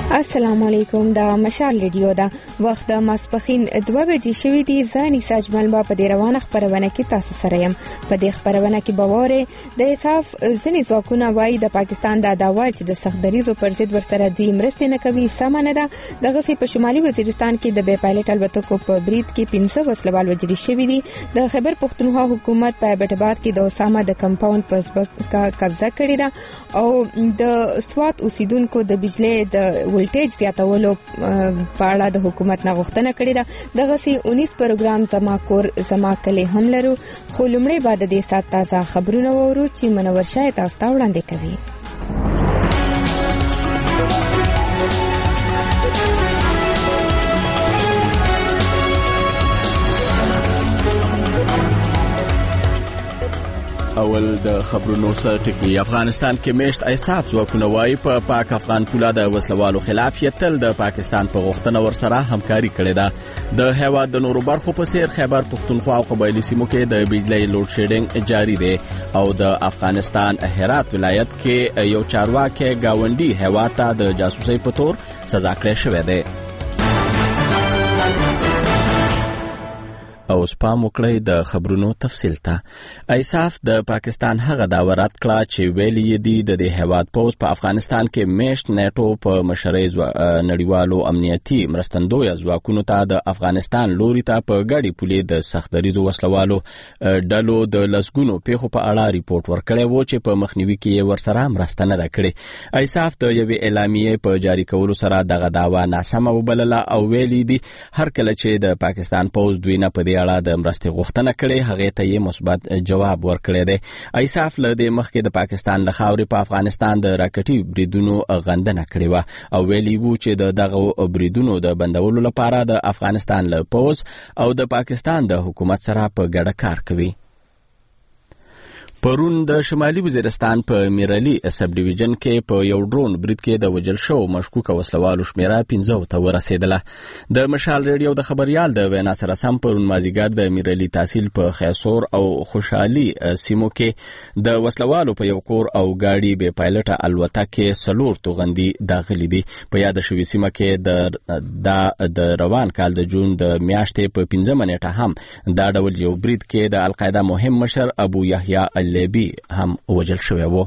السلام علیکم. دا مشال ریډیو دا وخت د ماسپخین 2 بجې شوې دي. ځاني ساجمل با په دې روانه خبرونه کې تاسو سره يم. په دې خبرونه کې باوره د انصاف ځنی ځواکونه وایي د پاکستان د داوا چې د سختدریزو پر ضد ورسره دوی مرستې نه کوي سمانه ده. دغه سي په شمالي وزیرستان کې د بې پایلټ الوتکو په برید کې 15 وسلوال وژل شوي دي. د خیبر پختونخوا حکومت په بیټباد کې د اسامه د کمپاوند په قبضه کړی ده او د سوات اوسیدونکو د بجلی د ولټیج زیاتولو په اړه د حکومت نه غوښتنه کړې ده. دغه سي 19 پروګرام زما کور زما کلی هم لرو. خو لومړی بعد د سات تازه خبرونه وورو چې منور شاه تاسو ته وړاندې کوي. اول د خبرونو سره ټکی. افغانستان کې میشت ایساف ځواکونه وایي په پاک افغان پوله د وسلوالو خلاف یې تل د پاکستان په غوښتنه ورسره همکاري کړې ده. د هیواد د نورو برخو په څیر خیبر پختونخوا او قبایلی سیمو کې د بجلی لوډ شیډینګ جاری دی او د افغانستان هرات ولایت کې یو چارواکي گاونډي هیواد ته د جاسوسۍ په تور سزا کړې شوې ده. او سپام وکړی د خبرونو تفصیل ته. ایساف د پاکستان هغه دعوه رد کړه چې ویلي دي د هیواد پوز په افغانستان کې میشت نیټو په مشرۍ نړیوالو امنیتي مرستندوی ځواکونو ته د افغانستان لوري ته په ګډي پولې د سختدریزو وسلوالو ډلو د لسګونو پیښو په اړه ریپورت ورکړی و چې په مخنیوي کې ورسره مرسته نه کړې. ایساف د یوې اعلامیې په جاری کولو سره دغه دعوه ناسمه وبلله او ویلي دي هر کله چې د پاکستان پوز دوی نه په اړه د مرستې غوښتنه کړې هغه ته یې مثبت جواب ورکړی دی. ایساف له دې مخکې د پاکستان له خاورې په افغانستان د راکټي بریدونو غندنه کړې و او ویلي وو چې دغه بریدونو د بندولو لپاره د افغانستان له پوز او د پاکستان د حکومت سره په ګډه کار کوي. پرون د شمالي وزیرستان په میرالي سب ډیویژن کې په یو ډرون برید کې د وژل شو مشکوک وسلوالو شمیره 15 ته ورسېدله. د مشال ریډیو د خبريال د وینا سره سم پرون مازیګر د میرالي تحصیل په خیسور او خوشحالي سیمو کې د وسلوالو په یو کور او گاډي بې پایلټه الوتکه سلور توغندي داخلي دي. په یاد شوی سیمه کې د روان کال د جون د میاشتې په 15 منېټه هم دا ډول یو برید کې د القاعده مهم مشر ابو یحیی لیبی هم وژل شوی و.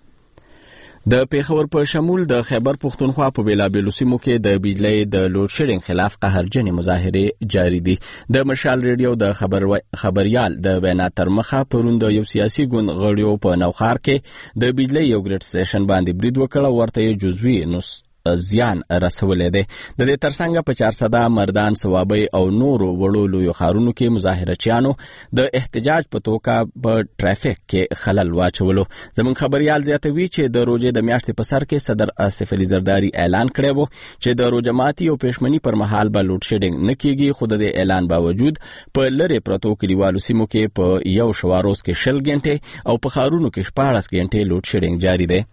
د پیښور په شمول د خیبر پختونخوا په بیلابیلو سیمو کې د بجلی د لوډ شیډینګ خلاف قهرجنې مظاهرې جاری دي. د مشال ریډیو د خبريال د وینا تر مخه پرون د یو سیاسي ګوند غړیو په نوخار کې د بجلی یو ګریډ سټیشن باندې برید وکړ ورته جزوی زیان رسولې ده. د دې ترڅنګ په 400 مردان ثوابي او نورو وړو لوی خارونو کې مظاهرچیانو د احتجاج په توګه په ټرافیک کې خلل واچولو. زمون خبريال زیاتوي چې د روزې د میاشتې په سر کې صدر آصف علي زرداری اعلان کړی و چې د روزه ماتي او پېشمنی پر مهال به لوډ شیډینګ نه کیږي. خو د اعلان باوجود په لری پروتو کلیوالو سیمو کې په یو شواروز کې 20 غنټې او په خارونو کې 14 غنټې لوډ شیډینګ جاری دی.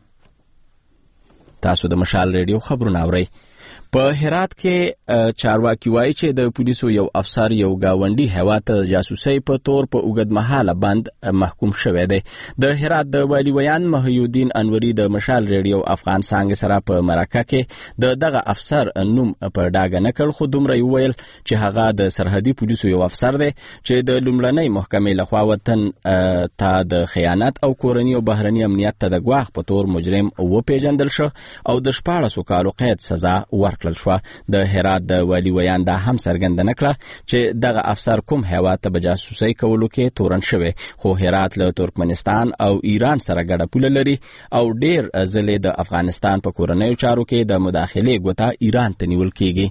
تاسو د مشال ریډیو خبرونه اورئ. په هرات کې چارواکي وایي چې د پولیسو یو افسر یو گاونډي هیواد ته جاسوسۍ په تور په اوږد مهاله بند محکوم شوی دی. د هرات د والي ویان محیودین انوري د مشال ریډیو افغان څنګه سره په مرکه کې دغه افسر نوم په ډاګه نه کړ خو دومره ویل چې هغه د سرحدي پولیسو یو افسر دی چې د لومړنۍ محکمې لخوا وطن ته د خیانت او کورنی او بهرنی امنیت ته د ګواښ په تور مجرم وپیژندل شو او د 14 کالو قید سزا ورکړل شو. د هرات د والي ویان دا هم څرګندونه کړه چې دغه افسر کوم هیواد ته جاسوسۍ کولو کې تورن شوی خو هرات له ترکمنستان او ایران سره ګډه پوله لري او ډیر ځلې د افغانستان په کورنیو چارو کې د مداخلې ګوته ایران ته نیول کیږي.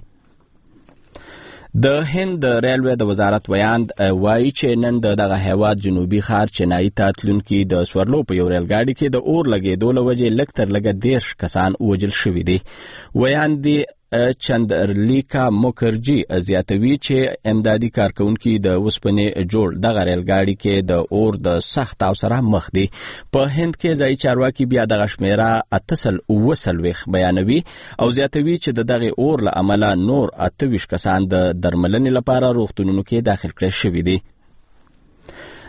د هند د ریلوی د وزارت ویاند وایي چې نن دغه هیواد جنوبي ښار چنای ته تلونکي د سورلو په یو ریل گاډي کې د اور لګېدو له وجې لږ تر لږه 10 کسان وژل شوي دي. ویاند چندرلیکا مکرجی زیاتوي چې امدادي کارکونکي د وسپنې جوړ دغه ریل گاډي کې د اور د سخت او سره مخ دي. په هند کې ځای چارواکي بیا دغه شمیره 8 بیانوي او زیاتوي چې دغه اور له امله نور 28 کسان د درملنې لپاره روغتونونو کې داخل کړي شوي دي.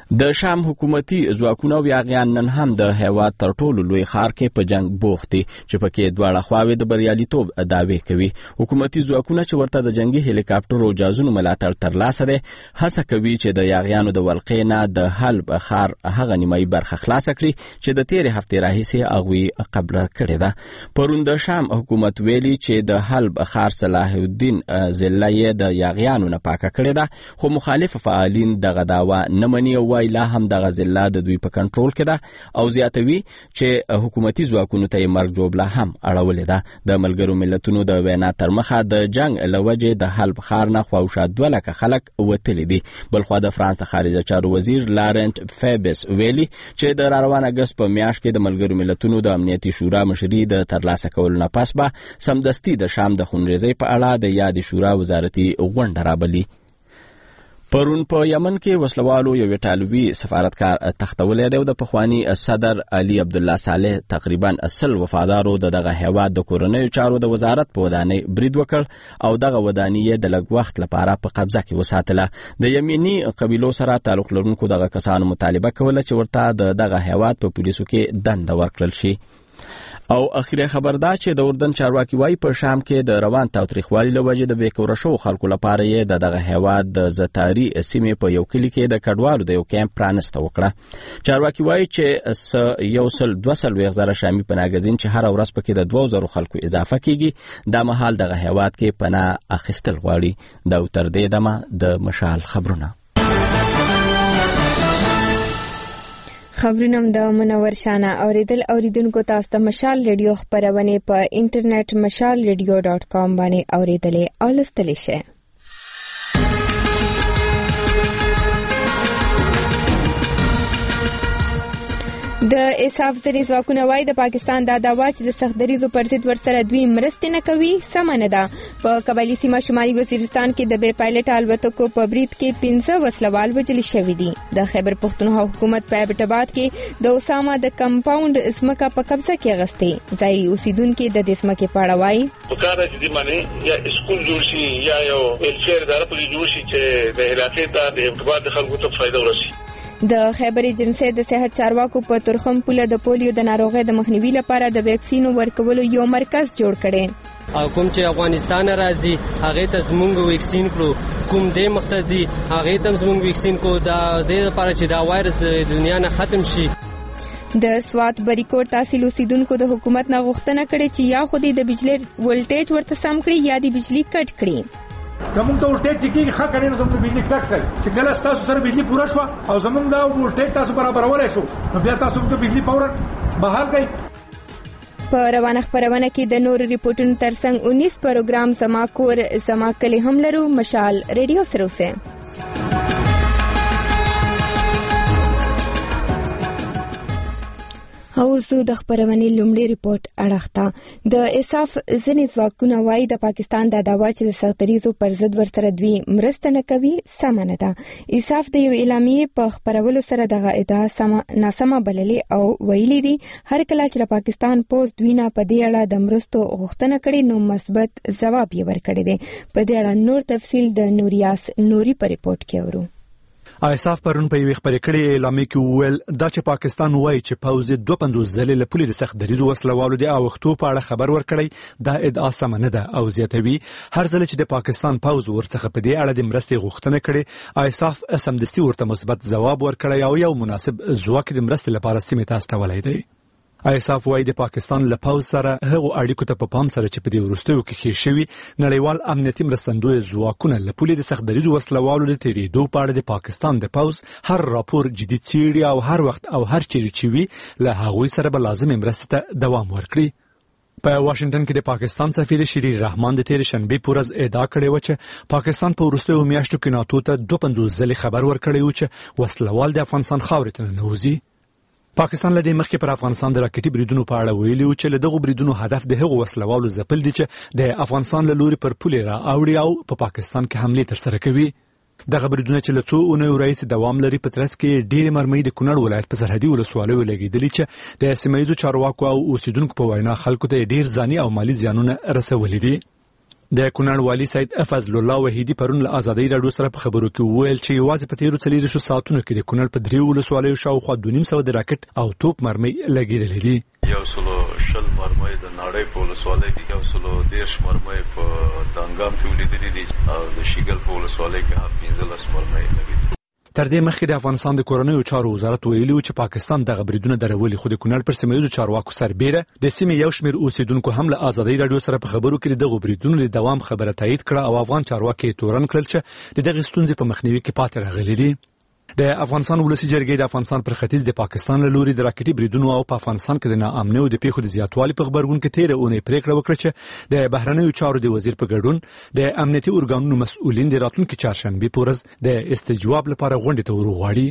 د شام حکومتي ځواکونه او یاغیان نن هم د هیواد تر ټولو لوی ښار کې په جنگ بوخت دي چې پکې دواړه خواوې د بریالیتوب دعوې کوي. حکومتي ځواکونه چې ورته د جنگي هلیکاپټر او جهازونو ملاتړ ترلاسه دی هڅه کوي چې د یاغیانو د ولقې نه د حلب ښار هغه نیمایي برخه خلاصه کړي چې د تېرې هفتې راهیسې هغوی قبضه کړې ده. پرون د شام حکومت ویلي چې د حلب ښار صلاح الدین ضلع یې د یاغیانو نه پاکه کړې ده، خو مخالف فعالین دغه دعوه نه مني او وایي لا هم دغه ضلع د دوی په کنټرول کې ده او زیاتوي چې حکومتي ځواکونو ته یې مرګ جوړه هم اړولې ده. د ملګرو ملتونو د وینا تر مخه د جنگ له وجې د حلب ښار نه خواوشا 2 لکه خلک وتلي دي. بلخوا د فرانس د خارجه چارو وزیر لارنټ فیبس ویلي چې د راروان اګست په میاشت کې د ملګرو ملتونو د امنیتي شورا مشري د ترلاسه کولو نه پس به سمدستي د شام د خونریزۍ په اړه د یاد شورا وزارتي غونډه رابلي. پرون په یمن کې وسلوالو یو ایټالوي سفارتکار تختولی دی او د پخوانی صدر علي عبدالله صالح تقریبا 100 وفادارو دغه هیواد د کورنیو چارو د وزارت په ودانۍ برید وکړ او دغه ودانۍ د لږ وخت لپاره په قبضه کې وساتله. د یمني قبیلو سره تعلق لرونکو دغه کسانو مطالبه کوله چې ورته دغه هیواد په پولیسو کې دنده ورکړل شي. او اخیری خبر دا چې د اردن چارواکي وایي په شام کې د روان تاوتریخوالي له وجې د بیکوره شو خلکو لپاره یې دغه هیواد د زتاری سیمې په یو کلی کې د کډوالو د یو کیمپ پرانسته وکړه. چارواکي وایي چې 122 شامي پناهګزین چې هر ورځ پکې د 2000 خلکو اضافه کیږي د مهال دغه هیواد کې پناه اخیستل غواړي. دا تر دې دمه د مشال خبرونه. خبرونه د منور شانه اوریدونکو تاسو ته مشال ریډیو خبرونه په انټرنیټ mashalradio.com باندې اوریدلې او لوستلی شئ. د اساف ځینې ځواکونه وایي د پاکستان دا دعوا چې د سختدریزو پر ضد ورسره دوی مرستې نه کوي سمه نه ده. په قبایلي سیمه شمالي وزیرستان کې د بې پایلټ الوتکو په برید کې 15 وسلوال وژل شوي دي. د خیبر پختونخوا حکومت په ایبټ کې د اسامه د کمپاوند ځمکه په قبضه کې اخیستې. ځایي اوسیدونکو د دې ځمکې په اړه وایي په کار چې باندې یا اسکول جوړ شي یا یو ویلچیر اداره پرې جوړ شي چې د علاقې ته د ارتباط خلکو ته فائدہ ورسي. د خیبر ایجنسی د صحت چارواکو په ترخم پوله د پولیو د ناروغۍ د مخنیوي لپاره د ویکسینو ورکولو یو مرکز جوړ کړي. کوم چې افغانستان راځي هغه ته زموږ ویکسین کړو، کوم د مختزي هغه ته زموږ ویکسین کو دا د لپاره چې دا وایرس د دنیا نه ختم شي. د سوات بریکوټ تحصیل اوسیدونکو د حکومت نه غوښتنه کړې چې یا خو د بجلی ولټیج ورته سم کړي یا د بجلی کټ کړي. زمونږ ته ولټیج کې ښه کړي نو زموږ بجلی کټ کړي چې کله تاسو سره بجلی پوره شو او زمونږ دا ولټیج تاسو برابرولای شو نو بیا تاسو ته بجلی فورا بحال کړئ. په روانه خبرونه کې د نور ریپورتونو ترڅنګ 19 پروګرام زما کور زما کلی هم لرو. مشال ریډیو سره اوسئ. او زه د خبرونې لومړی ریپورت اړخته د اساف ځینې ځواکونه وایي د پاکستان د دعوا چې د سختدریزو پر ضد ورسره دوی مرسته نه کوي سمه نه ده. اساف د یو اعلامیې په خبرولو سره دغه ادعا ناسمه بللې او ویلي دي هر کله چې د پاکستان پوز دوی نه په دې اړه د مرستو غوښتنه کړې نو مثبت ځواب یې ورکړی دی. په دې اړه نور تفصیل د نوریاس نوري په ریپورت کې اورو. اساف پرون په یوه خبرې کړې اعلامیه کې وویل دا چې پاکستان وایي چې پوز 250 ځلې له پولې د سختدریزو وسلوالو د اوختو په اړه خبر ورکړی دا ادعا سم نه ده او زیاتوي هر ځل چې د پاکستان پوز ورڅخه په دې اړه د مرستې غوښتنه کړي اساف سمدستي ورته مثبت ځواب ورکړی او یو مناسب ځواک د مرستې لپاره سیمې ته استولای دی. اساف وايي د پاکستان له پوز سره هغه اړیکو ته په پام سره چې په دې وروستیو کې خې شوی نړیوال امنیتي مرستندوی ځواکونه له پولې د سختدریزو وسلوالو د تیریدو په اړه د پاکستان د پوز هر راپور جدي څیړي او هر وخت او هر چیرې چې وي له هغوی سره به لازم مرستې ته دوام ورکړي. په واشنگټن کې د پاکستان سفیر شریر رحمان د تیر شنبه پورز ادعا کړې و چې پاکستان په وروستیو میاشتو کې ناتو ته 250 ځلې خبر ورکړی و چې وسلوال د افغانستان خاورې ته ننوځي. پاکستان له دې مخکې پر افغانستان د راکټي بریدونو په اړه ویلي و چې له دغو بریدونو هدف د هغو وسلوالو ځپل دي چې د افغانستان له لوري پر پولې را اوړي او په پاکستان کې حمله ترسره کوي. دغه بریدونه چې له څو اونیو راهیسې دوام لري په ترڅ کې ډېرې مرمۍ د کونړ ولایت په سرحدي ولسوالیو لګېدلې چې د سیمه ییزو چارواکو او اوسیدونکو په وینا خلکو ته ډېر ځاني او مالي زیانونه رسولي دي. د کونړ والي سید فضل الله وحیدی پرون له ازادي رادیو سره په خبرو کې وویل چې یوازې په تیرو 40 ساعتونو کې د کونړ په 3 ولسوالیو شاوخوا 2.5 د راکټ او توپ مرمۍ لګیدلې دي. 100 مرمۍ د نړۍ په ولسوالۍ کې 110 مرمۍ په دانګام کې ولیدلې دي او د شیګل په ولسوالۍ کې هم 15 مرمۍ لګیدلې. تر دې مخکې د افغانستان د کورنیو چارو وزارت ویلي چې پاکستان دغه بریدونه درولي، خو د کونړ پر سیمه ییزو چارواکو سربېره د سیمې یو شمېر اوسیدونکو هم له ازادي رادیو سره په خبرو کې دغه بریدونو د دوام خبره تایید کړه او افغان چارواکي تورن کړل چې دغه ستونزې په مخنیوي کې پاتې راغلي دي. د افغانستان ولسی جرګې د افغانستان پر ختیځ د پاکستان له لوري د راکټي بریدونو او په افغانستان کې د ناامنۍ او د پیښو د زیاتوالي په خبرګون کې تیره اونۍ پریکړه وکړه چې د بهرنیو چارو د وزیر په ګډون د امنیتي ارګانونو مسؤلین د راتلونکي چهارشنبه په ورځ د استجواب لپاره غونډه ته ورغواړي.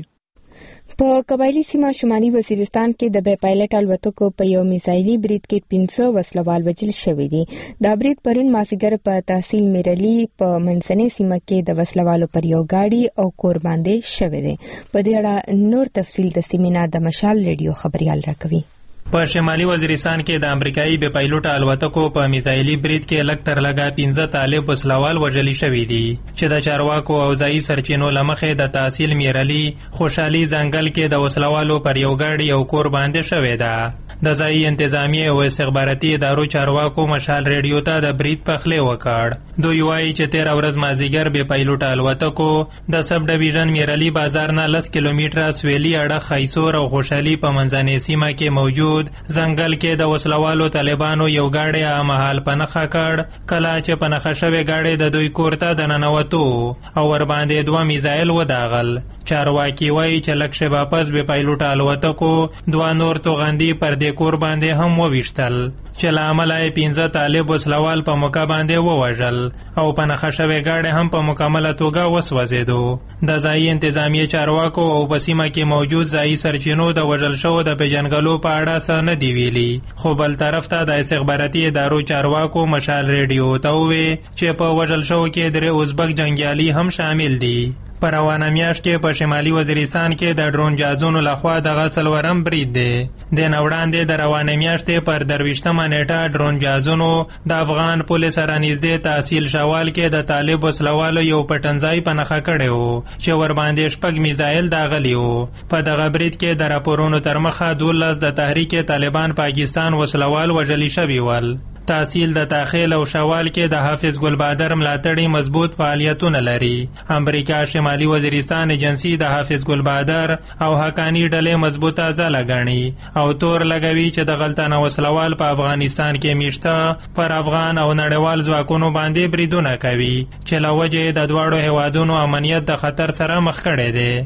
په قبایلی سیمه شمالي وزیرستان کې د بې پایلټ الوتکو په یو میزایلي برید کې 500 وسلوال وژل شوي دي. دا برید پرون مازیګر په تحصیل میرلی په منځنۍ سیمه کې د وسلوالو پر یو گاډي او کور باندې شوي دي. په دې اړه نور تفصیل د سیمینار د مشال ریډیو خبريال راکوي. په شمالي وزیرستان کې د امریکایي بې پایلوټ الوتکو په میزایلي برید کې لږ تر لږه 15 طالب وسلوال وژل شوي دي چې د چارواکو او ځایي سرچینو له مخې د تحصیل میرلی خوشحالي ځنګل کې د وسلوالو پر یو ګاډي او کور باندې شوې ده. د ځایي انتظامیې او استخباراتي ادارو چارواکو مشال ریډیو ته د برید پخلی وکړ. دوی وایي چې 13 ورځ مازیګر بې پایلوټ الوتکو د سب ډیویژن میرلی بازار نه 10 کیلومتره سویلي اړخ خیسور او خوشحالي په منځنۍ سیمه کې موجود ځنګل کې د وسلوالو طالبانو یو گاډي مهال په نخښه کړ. کله چې په نخښه شوی گاډي د دوی کور ته د ننوتو او ور باندې 2 میزایل وداغل. چارواکي وایي چې لږ شیبه پس بې پایلوټ الوتکو 2 نور توغندي پر دې کور باندې هم وویشتل چې له امله 15 طالب وسلوال په موقع باندې ووژل او په نخښه شوی گاډي هم په مکمله توګه وسوځېدو. د ځایي انتظامیې چارواکو او په سیمه کې موجود ځایي سرچینو د وژل شوو د پیژنګلو په اړه نه دی ویلي، خو بل طرف ته د استخباراتي ادارو چارواکو مشال ریډیو ته وویل چې په وژل شوو کې 3 ازبک جنګیالي هم شامل دي. په روانه میاشت کې په شمالي وزیرستان کې د ډرون جازونو لخوا د غسلورم برید دی. د نوړاندې د روانه میاشتې پر 23مه نیټه ډرون جازونو د افغان پولیس سره نږدې تحصیل شوال کې د طالب وسلوالو یو پټنځای په نښه کړی و چې ور باندې 6 میزایل داغلي وو. په دغه برید کې د راپورونو تر مخه 12 د تحریک طالبان پاکستان وسلوال وژل شوي ول. تحصیل د تاخیل او شوال کې د حافظ ګل بادر ملاتړي مضبوط فعالیتونه لري. امریکا شمالي وزیرستان ایجنسی د حافظ ګل بادر او حقانی ډلې مضبوطه ځاله ګڼي او تور لګوي چې د غلطانه وسلوال په افغانستان کې میشته پر افغان او نړیوال ځواکونو باندې بریدونه کوي چې له وجې د دواړو هیوادونو امنیت د خطر سره مخ کړی دی.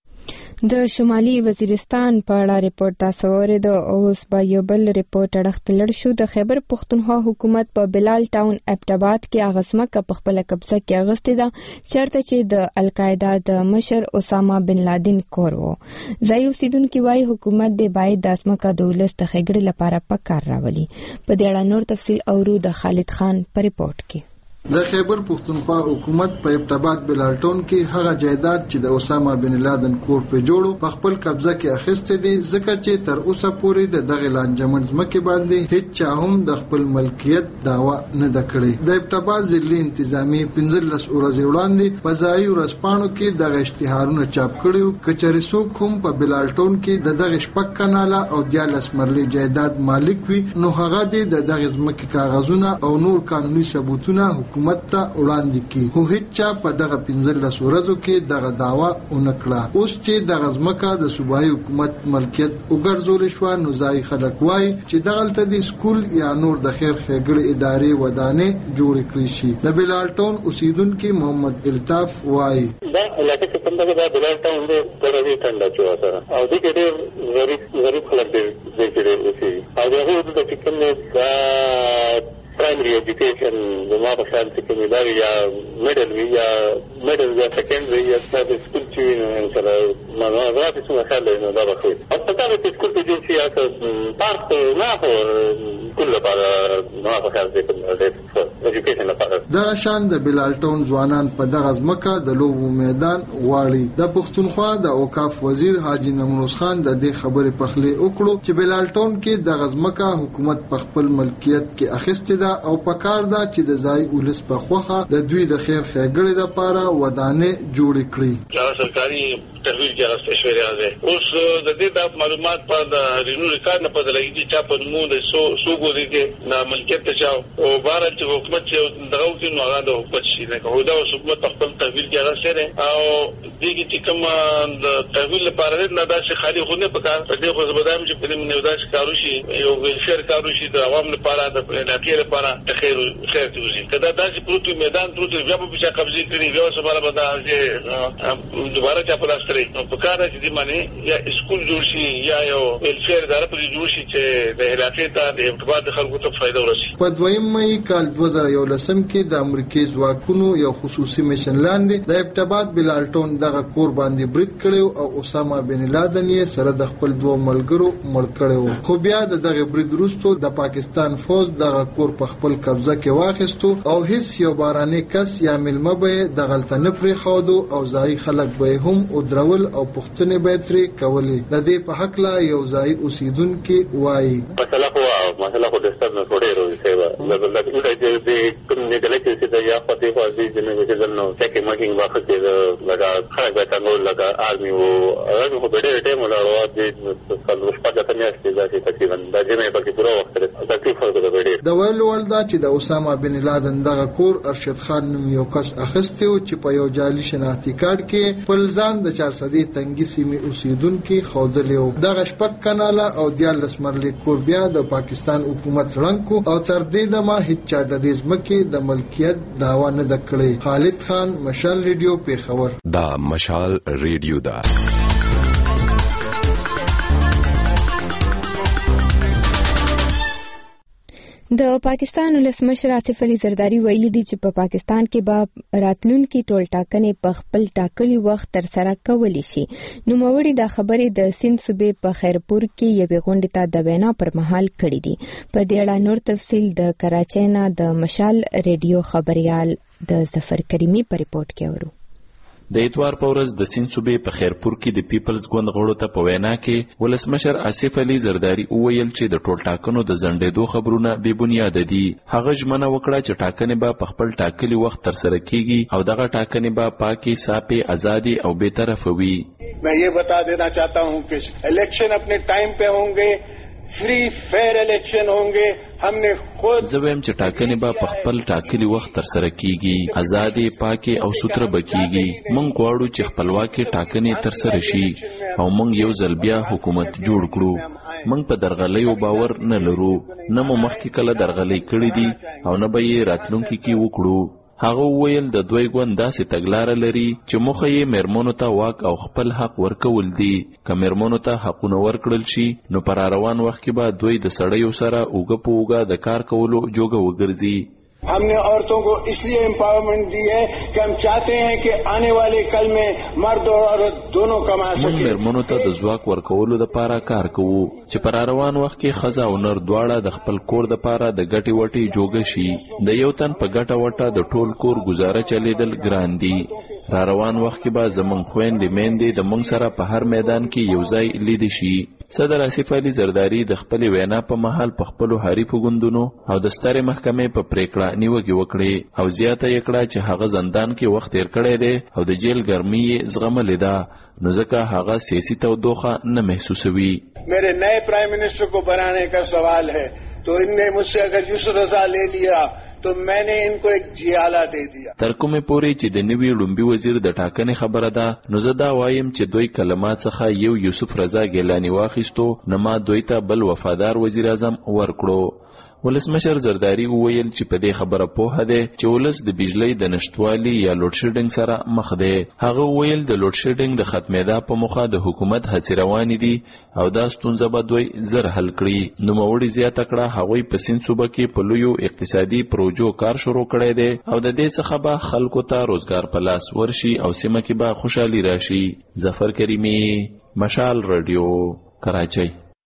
د شمالي وزیرستان په اړه ریپورت تاسو ورید او اوس به یو بل ریپورت اړخ شو. د خیبر پختونخوا حکومت په بلال ټاون ابټاباد کې اغسمه په خپل قبضه کې اغستې ده چرته چې د القاعده د مشر اسامه بن لادن کور وو. ځای اوسیدونکو وايي حکومت د باید د اسمکه د ولس د خېګړې لپاره په کار راولي. په دې اړه نور تفصیل اورو د خالد خان په ریپورت کې. د خیبر پختونخوا حکومت په ابټاباد بلال ټاون کې هغه جایداد چې د اسامه بن لادن کور په جوړو په خپل قبضه کې اخیسته دي ځکه چې تر اوسه پورې د دغه لانجمن ځمکې باندې هیڅ چا هم د خپل ملکیت دعوا نه ده کړې. د ابټاباد ضلعي انتظامی 15 ورځې وړاندې په ځایي ورځپاڼو کې دغه اشتهارونه چاپ کړي کچري څوک هم په بلال ټاون کې د دغه شپږ کاناله او 14 مرلي جایداد مالک وي نو هغه د دغه ځمکې کاغذونه او نور قانوني ثبوتونه حکومت ته وړاندې کی خو هیڅ چا په دغه 15 ورځو کې دغه دعوا ونکړه. اوس چې دغه ځمکه د صوبایي حکومت ملکیت وګرځول شو نو ځای خلک وایي چې دغلته د سکول یا نور د خیر ښېګړې ادارې ودانې جوړې کړې شي. د بلال ټاون اوسیدونکو محمد الطاف وایي دا علاقه چې څنګه د بلال ټاون د ډېرې ټنډه چوا سره او د ډېر غریب خلک دې اوسي او دغه د فکرنه دا پرایمری ایجوکیشن زما په خیال کې کومه یا میډل وی یا میډل یا سیکنډري یا د سکول چې وینو سره مغازات څه خاله نه دا بخیر او څنګه چې سکول ته جوړ شي یا پارک نه هو کله لپاره نو په کار دي په ایجوکیشن لپاره دا شان د بلالټون ځوانان په دغه ځمکه د لوبو میدان غواړي. د پښتونخوا د اوقاف وزیر حاجی نمروز خان د دې خبرې پخلی وکړو چې بلالټون کې د غزمکه حکومت په خپل ملکیت کې اخیسته ده او په کار ده چې د ځای ولس په خوخه د دوی د خیر ښېګړې لپاره ودانې جوړې کړي. دا سرکاري تحویل کې راستې شوې راځي. اوس د دې د معلومات په د رینو ریکارډ نه پته لګي چې په نومو د سو ګوري کې نه ملکیت ته چاو او بهر چې حکومت چې دغه کې نو هغه د حکومت شي نه کوي دا حکومت خپل تحویل کې راځي او دغه چې کوم د تحویل لپاره نه داسې خالي خو نه پکار په دې خو زبردام چې په دې نه داسې کارو شي یو ویلفیر کارو شي د عوام لپاره د علاقې لپاره د خیر توزي کدا داسې پروت میدان پروت بیا په بچا قبضه کړي بیا سباله بدا چې دوباره چا پلاستري نو په کار چې دې معنی یا اسکول جوړ شي یا یو ویلفیر اداره پر جوړ شي چې د علاقې ته د ارتباط خلکو ته فائدہ ورسي. په 2 مې کال 2011 کې د امریکای ځواکونو یو خصوصي میشن لاندې د ابتباد بلالټون دغه کور باندې برید کړو او اسامه بن لادن یې سره د خپل دوه ملګرو مړ کړو. خو بیا دغه برید وروسته د پاکستان فوج دغه کور په خپل قبضه کې واخیستو او هیڅ یو باراني کس یا ملمه به د غلطه نفري خاودو او ځای خلک به هم او درول او پښتنې به ترې کولې. د دې په حق لا یو ځای اوسیدونکو وایي مثلا خو د ستاسو ډېر سیوا لږ د کوم نه دلته چې د یا پاتې فازي د نه چې نو چې ماکینګ واخت د لګا خلک به څنګه لګا آرمي وو هغه په ډېر ټیم ولاړو د څلور شپږ میاشتې ځکه تقریبا د جمعې په کې پوره وخت تکلیف ورته د ویلو ولدا چې د اسامه بن لادن دغه کور ارشد خان نوم یو کس اخیسته او چې په یو جعلي شناختی کارت کې پلزان د 400 تنګي سیمې اوسیدونکو خودلیو. دغه شپږ کاناله او 14 مرلې کور بیا د پاکستان حکومت رنګ او تر دې د ما هیڅ چا د دې ځمکې د ملکیت دعوا نه کړې. خالد خان، مشال ریډیو، پیښور. دا مشال ریډیو دا د پاکستان ولسمشر آصف علي زرداری ویلي دي چې په پاکستان کې به راتلونکي ټول ټاکنې په خپل ټاکلي وخت ترسره کولی شي. نوموړي دا خبرې د سند صوبې په خیرپور کې یوې غونډې ته د وینا پر مهال کړې دي. په دې اړه نور تفصیل د کراچۍ نه د مشال ریډیو خبريال د ظفر کریمي په ریپورت کې اورو. د اتوار په ورځ د سند صوبې په خیرپور کې د پیپلز ګوند غړو ته په وینا کې ولسمشر آصف علي زرداری وویل چې د ټول ټاکنو د ځنډېدو خبرونه بې بنیاده دي. هغه ژمنه وکړه چې ټاکنې به په خپل ټاکلي وخت ترسره کیږي او دغه ټاکنې به پاکي، صافي، آزادي او بې طرفه وي. मैं ये बता देना चाहता हूं कि इलेक्शन अपने टाइम पे होंगे, फ्री फेयर इलेक्शन होंगे. हमने خود زویم چې ټاکنې به په خپل ټاکلي وخت ترسره کیږي، آزادي، پاکي او سوتره به کیږي. موږ غواړو چې خپلواکي ټاکنې ترسره شي او موږ یو ځل بیا حکومت جوړ کړو. موږ په درغلیو باور نه لرو، نه مو مخکې کله درغلي کړې دي او نه به یې راتلونکي کې وکړو. هغه وویل د دوی ګوند داسې تګلاره لري چې موخه یې میرمنو ته واک او خپل حق ورکول دي. که میرمنو ته حقونه ورکړل شي نو پر روان وخت کې به دوی د سړیو سره اوږه په اوږه د کار کولو جوګه وګرځي. हमने औरतों को इसलिए एम्पावरमेंट दी है कि हम चाहते हैं कि आने वाले कल में मर्द और औरत दोनों कमा सकें. میرمنو ته د ځواک ورکولو لپاره کار کوو چې پر روان وخت کې ښځه او نر دواړه د خپل کور لپاره د ګټې وټې جوګه شي. د یو تن په ګټه وټه د ټول کور گزاره چلیدل ګران دي. را روان وخت کې به زمونږ خويندې میندې د موږ سره په هر میدان کې یو ځای لیدي شي. صدر آصف علي زرداری د خپل وینا په مهال په خپل حریفو ګوندونو او د سترې محکمې په پریکړه نیوکه وکړي او زیاته یې کړه چې هغه زندان کې وخت تیر کړی دی او د جیل ګرمي یې زغملې ده، نو ځکه هغه سیاسي تودوخه نه محسوسوي. मेरे नए प्राइम मिनिस्टर को बनाने का सवाल है तो इनने मुझसे अगर यूसुफ रजा ले लिया तो मैंने इनको एक जियाला दे दिया. تر کومه پورې چې د نوي لومبي وزیر د ټاکنې خبره ده نو زه دا وایم چې دوی کلمات څخه یو یوسف رضا ګیلانی واخیستو، نو ما دوی ته بل وفادار وزیر اعظم ورکړو. ولسمشر زرداری وویل چې په دې خبره پوهه ده چې ولس د بجلی د نشټوالي یا لوډ شیډینګ سره مخ ده. هغه وویل د لوډ شیډینګ د ختمېدا په موخه د حکومت هڅې روانې دي او دا ستونزه به دوی زر حل کړي. نوموړي زیاته کړه هغوی په سیند صوبه کې په لویو اقتصادي پروژو کار شروع کړی دی او د دې څخه به خلکو ته روزګار په لاس ورشي او سیمه کې به خوشحالي راشي. ظفر کریمی، مشال رادیو، کراچۍ.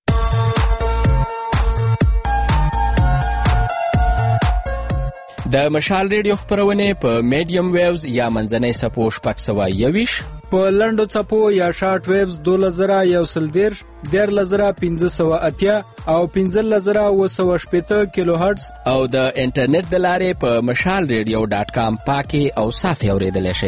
د مشال ریډیو خبرونه په میډیم ویوز یا منځنۍ سپو 621 په لنډو څپو یا شارټ ویوز 2110 14580 او 15780 کیلو هرتز او د انټرنیټ د لارې په mashalradio.com پاکي او صافي اوریدل شي.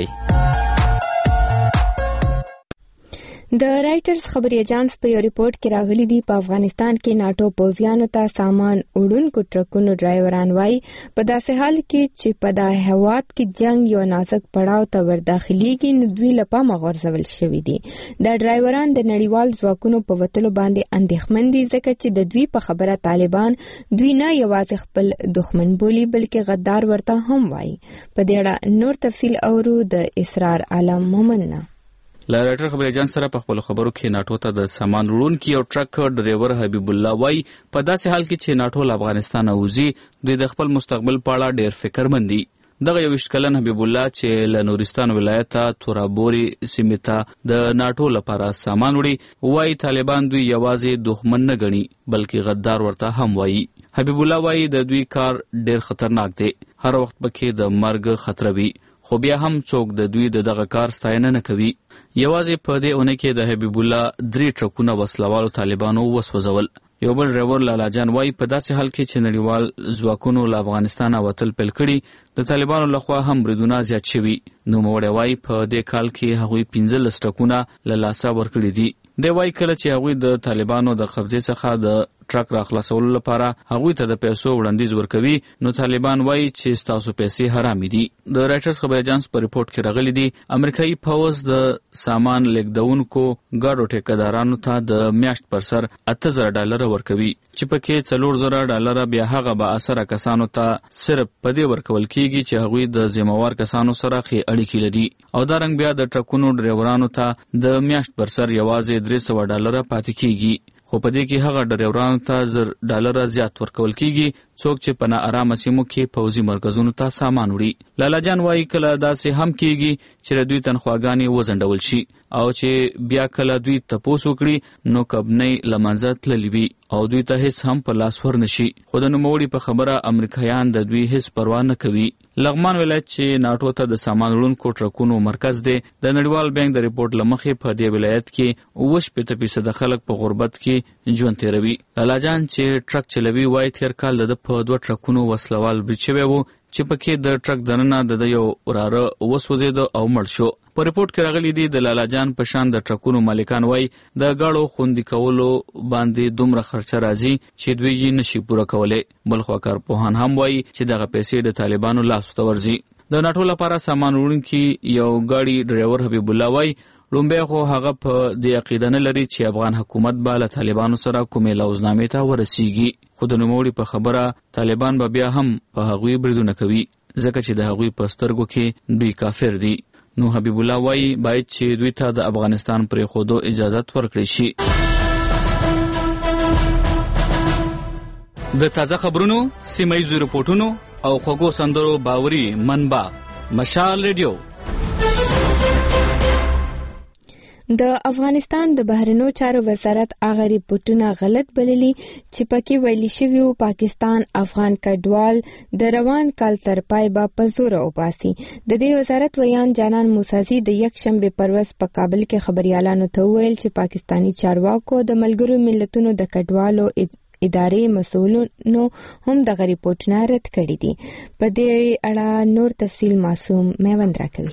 د رائټرز خبري اجانس په یو ریپورت کې راغلي دي په افغانستان کې ناتو پوځیانو ته سامان وړونکو ټرکونو ډرایوران وایي په داسې حال کې چې په دا هواد کې جنگ یو نازک پړاو ته ورداخليږي نو دوی لپاره غورځول شوی دي. دا ډرایوران د نړیوال ځواکونو په وتلو باندې اندېښمن دي ځکه چې د دوی په خبره طالبان دوی نه یوازې خپل دښمن بولي بلکې غدار ورته هم وایي. په دې اړه نور تفصیل اورو د اسرار عالم مومنه. لارټر خبري اجانس سره په خپل خبرو کې ناتو ته د سامان وړونکي او ټرک ډرایور حبیب الله وای په داسې حال کې چې ناتو له افغانستان اوځي دوی د خپل مستقبل په اړه ډېر فکرمند دي. دغه 21 کلن حبیب الله چې له نورستان ولایت تورابوري سیمې ته د ناتو لپاره سامان وړي وای طالبان دوی یوازې دښمن نه ګڼي بلکې غدار ورته هم وای. حبیب الله وای د دوی کار ډېر خطرناک دی، هر وخت پکې د مرګ خطر وي، خو بیا هم څوک د دوی دغه کار ستاینه نه کوي. یوازې په دې اونۍ کې د حبیب الله 3 ټرکونه وسلوالو طالبانو وسوځول. یو بل ډرایور لالا جان وای په داسې حال کې چې نړیوال ځواکونو له افغانستان وتل پیل کړي د طالبانو لخوا هم بریدونه زیات شوي. نو موړی وای په دې کال کې هغوی 15 ټرکونه له لاسه ورکړي دي. دی وای کله چې هغوی د طالبانو د قبضې څخه د ټرک راخلاصولو لپاره هغوی ته د پیسو وړاندیز ورکوي نو طالبان وای چې ستاسو پیسې حرامې دي. د رائټرز خبري اجانس په ریپورت کې راغلي دي امریکایي پوځ د سامان لیږدونکو ګاډو ټیکدارانو ته د میاشت پر سر $8000 ورکوي چې پکې $4000 بیا هغه با اثر کسانو ته صرف په دې ورکول کیږي چې هغوی د ذمہوار کسانو سره ښې اړیکې لري او دا رنګ بیا د ټرکونو ډرایورانو ته د میاشت پر سر یوازې $300 پاتې کیږي. خو په دې کې هغه ډرایورانو ته $1000 زیات ورکول کیږي څوک چې په ناارامه سیمو کې پوځي مرکزونو ته سامان وړي. لالا جان وایي کله داسې هم کیږي چې دوی تنخواګانې وزنډول شي او چې بیا کله دوی تپوس وکړي نو کبنۍ له منځه تللي وي او دوی ته هیڅ هم په لاس ورنشي. خو د نوموړي په خبره امریکایان د دوی هیڅ پروا نه کوي. لغمان ولایت چې ناټو ته د سامان وړونکو ټرکونو مرکز دی د نړیوال بانک د ریپورت لمخې په دې ولایت کې 80% خلک په غربت کې ژوند تیروي. لالا جان چې ټرک چلوي وایي تیر کال د په 2 ټرکونو وسلوال برید شوی و چې پکې د ټرک دننه د یو وراره وسوځید او مړ شو. په ریپورت کې راغلي دي د لالا جان په شان د ټرکونو مالکان وایي د گاډو خوندي کولو باندې دومره خرچه راځي چې دوی یې نشي پوره کولی. بلخوا کارپوهان هم وایي چې دغه پیسې د طالبانو لاسو ته ورځي. د ناټو لپاره سامان وړونکي یو ګاډي ډرایور حبیب الله وایي لومبه خو هغه په دې عقیده نه لري چې افغان حکومت به له طالبانو سره کومې لوزنامې ته ورسیږي. خو د نوموړي په خبره طالبان به بیا هم په هغوی بریدونه کوي ځکه چې د هغوی په سترګو کې دوی کافر دي. نو حبیب الله وایي باید چې دوی ته د افغانستان پرېښودو اجازت ورکړي شي. د تازه خبرونو، سیمه‌ییزو رپورټونو او خوږو سندرو باوري منبع مشال ریډیو. د افغانستان د بهرنیو چارو وزارت هغه ریپورتونه غلط بللي چې پکې ویلي شوي وو پاکستان افغان کډوال د روان کال تر پای به په زوره وباسي. د دې وزارت ویان جانان موسازي د یکشنبه پروز په کابل کې خبريالانو ته ویل چې پاکستانی چارواکو د ملګرو ملتونو د کډوالو ادارې مسؤلینو هم دغه ریپورتونه رد کړي دي. په دې اړه نور تفصیل معصوم میوند راکوي.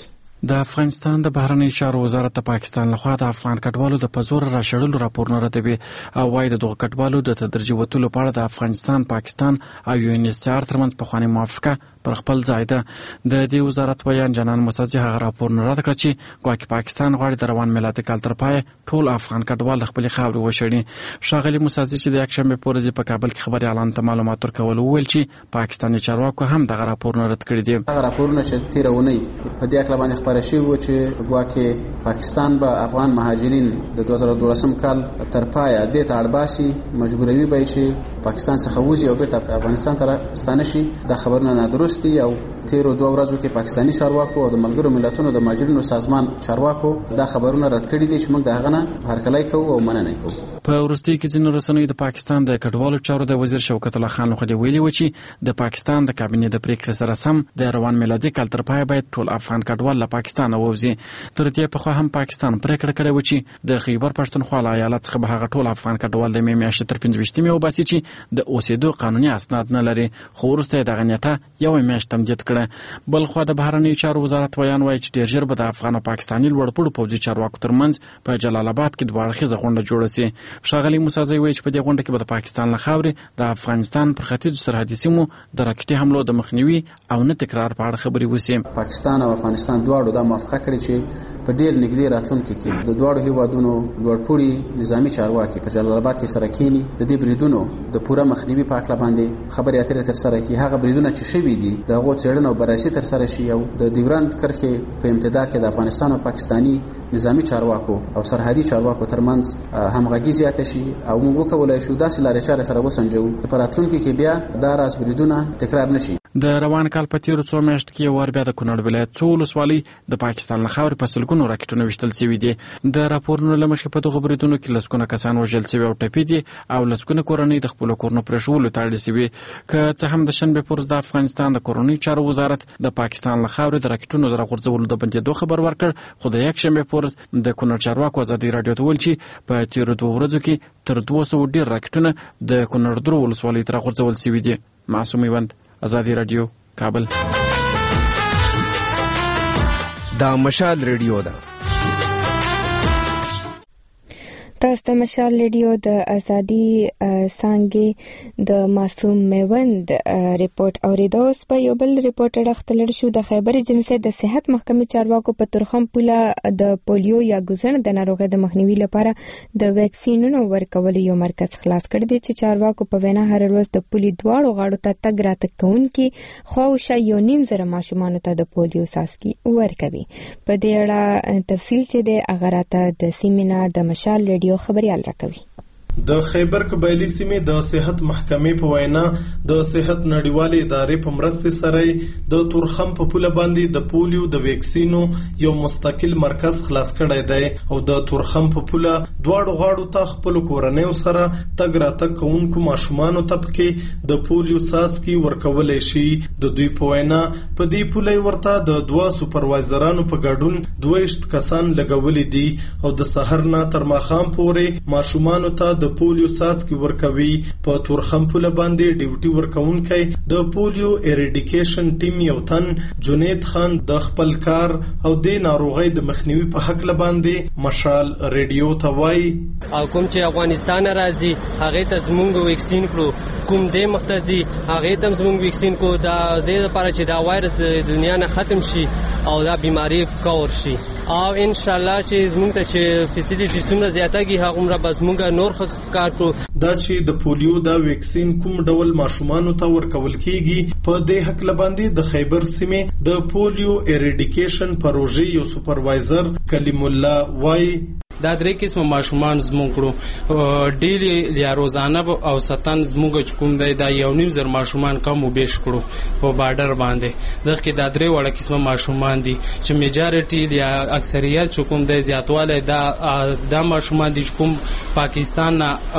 د افغانستان د بهرنی چارو وزارت د پاکستان لخوا د افغان کډوالو د پزور راشړلو راپورونه راتوي او وايي د دغه کډوالو د تدریجي وتلو په اړه د افغانستان، پاکستان او UNHCR ترمنځ پخواني موافقه پر خپل ځای ده. د دې وزارت ویان جنان موسازي هغه راپورونه رد کړ چې ګواکې پاکستان غواړي د روان میلادي کال تر پای ټول افغان کډوال خپل خاورې وشړي. ښاغلي موسازي چې د یکشنبه په ورځ په کابل کې خبري اعلان ته معلومات ورکول ویل چې پاکستاني چارواکو هم دغه راپورونه رد کړي دي. هغه راپورونه چې تیرونی په دې اړه باندې خبره شوی و چې ګواکې پاکستان به افغان مهاجرین د 2012 کال تر پای د تاړباسي مجبوروي به چې پاکستان څخه وځي او بیرته افغانستان ته ستانه شي. دا خبرونه نادرست دي او تیرو 2 ورځو کې پاکستاني چارواکو او د ملګرو ملتونو د مهاجرینو سازمان چارواکو دا خبرونه رد کړي دي چې موږ دا غنه هرکلی کوو او مننه کوو. په وروستي کې ځینو رسنیو د پاکستان د کډوالو چارو د وزیر شوکت الله خان لخوا ویلي و چې د پاکستان د کابینې د پریکړې سره سم د روان میلادي کال تر پای باید ټول افغان کډوال له پاکستان ووځي. تر دې پخوا هم پاکستان پریکړه کړې و چې د خیبر پښتونخوا ایالت څخه به هغه ټول افغان کډوال د میاشتې تر 15 وباسي چې د اوسېدو قانوني اسناد نه لري، خو وروسته دغه نیټه یو میاشت تمدید کړه. بل خو د بهرنی چارو وزارت ویان وایي چې ډیر ژر به د افغان او پاکستاني لوړپوړو پوځي چارواکو ترمنځ په جلال آباد کې دوه اړخیزه غونډه جوړه شي. ښاغلي موسازي وایي چې په دې غونډه کې به د پاکستان له خاورې د افغانستان پر ختیځو سرحدي سیمو د راکټي حملو د مخنیوي او نه تکرار په اړه خبرې وشي. پاکستان او افغانستان دواړو دا موافقه کړې چې په ډیر نږدې راتلونکي کې د دواړو هیوادونو لوړپوړي نظامی چارواکي په جلال آباد کې سره کېني د دې بریدونو د پوره مخنیوي په اړه باندې خبرې اترې تر سره کړي. هغه بریدونه چې شوي دي د هغو څېړنه او بررسي تر سره شي او د ډیورند کرښې په امتداد کې د افغانستان او پاکستاني نظامی چارواکو او سرحدي چارواکو ترمنځ همغږي زیاته شي او موږ وکولای شو داسې لارې چارې سره وسنجو په راتلونکي کې بیا دا راز بریدونه تکرار نشي. د روان کال په تیرو 2 میاشتو کې ور بیا د کونړ ولایت څو ولسوالۍ د پاکستان له خاورې په سلګونو راکټونه وشتل شوي دي. د راپورونو له مخې په دغو بریدونو کې لسګونه کسان وژل شوي او ټپي دي او لسګونه کورنۍ د خپلو کورونو پرېښولو ته اړ شوي. که څه هم د شنبې په ورځ د افغانستان د کورنۍ چارو وزارت د پاکستان له خاورې د راکټونو د راغورځولو د بندېدو خبر ورکړ، خو د یکشنبې په ورځ د کونړ چارواکو ازادي راډیو ته ویل چې په تیرو 2 ورځو کې تر 200 ډیر راکټونه د کونړ درو ولسوالۍ ته راغورځول شوي دي. معصوم ایوند، ازادي راډیو، کابل. دا مشال ریډیو ده. تاسو د مشال ریډیو د ازادي څانګې د معصوم میوند ریپورت اوریدو. اوس په یو بل ریپورت اړه شو. د خیبر جنسي د صحت محکمې چارواکو په ترخم پوله د پولیو یا ګوزن د ناروغۍ د مخنیوي لپاره د ویکسینونو ورکول یو مرکز خلاص کړی دی چې چارواکو په وینا هر ورځ د پولی دواړو غاړو ته تګ راتګ کوونکي خواوشا 1.5 ماشومان ته د پولیو څاڅکي ورکوي. په دې اړه تفصیل چې د اغراته د سیمینا د مشال ریډیو خبريال راکوي. د خیبر قبایلی سیمې د صحت محکمې په وینا د صحت نړیوالې ادارې په مرسته سره د تورخم په پوله باندې د پولیو د ویکسینو یو مستقل مرکز خلاص کړی دی او د تورخم په پوله دواړو غاړو ته خپل کورنیو سره تګ راتګ کوونکو ماشومانو ته پکې د پولیو څاڅکي ورکولای شي. د دوی په وینا په دې پوله ورته د 2 سوپروایزرانو په ګډون 22 کسان لګولې دي او د سحر نه تر ماښام پورې ماشومانو ته د پولیو څاڅکي ورکوي. په تورخم پوله باندې ډیوټي ورکوونکی د پولیو ایریډیکیشن ټیم یو تن جنید خان د خپل کار او د ناروغۍ د مخنیوي په حق باندې مشال ریډیو ته وایي او کوم چې افغانستان راځي هغه ته زموږ ویکسین کړو، کوم د مختزي هغه ته زموږ ویکسین کو دا د لپاره چې دا وایرس د دنیا نه ختم شي او دا بیماری کور شي او ان شاء الله چې زموږ ته چې فیسیلیټی څومره زیاتېږي هغه عمره بس موږ نور کار کوو. دا چې د پولیو دا ویکسین کوم ډول ماشومانو ته ورکول کیږي په دې حق باندې د خیبر سیمې د پولیو ایریډیکیشن پروژې یو سوپروایزر کلیم الله وایي دا 3 قسمه ماشومان زموږ کړو ډیلی یا روزانه او ستن زموږ کوم دی دا 1.5 ماشومان کم وبېش کړو په بارډر باندې دغه کې دا 3 وړه قسمه ماشومان دي چې میجارټي یا اکثریت کوم دی زیاتواله دا ماشومان دي کوم پاکستان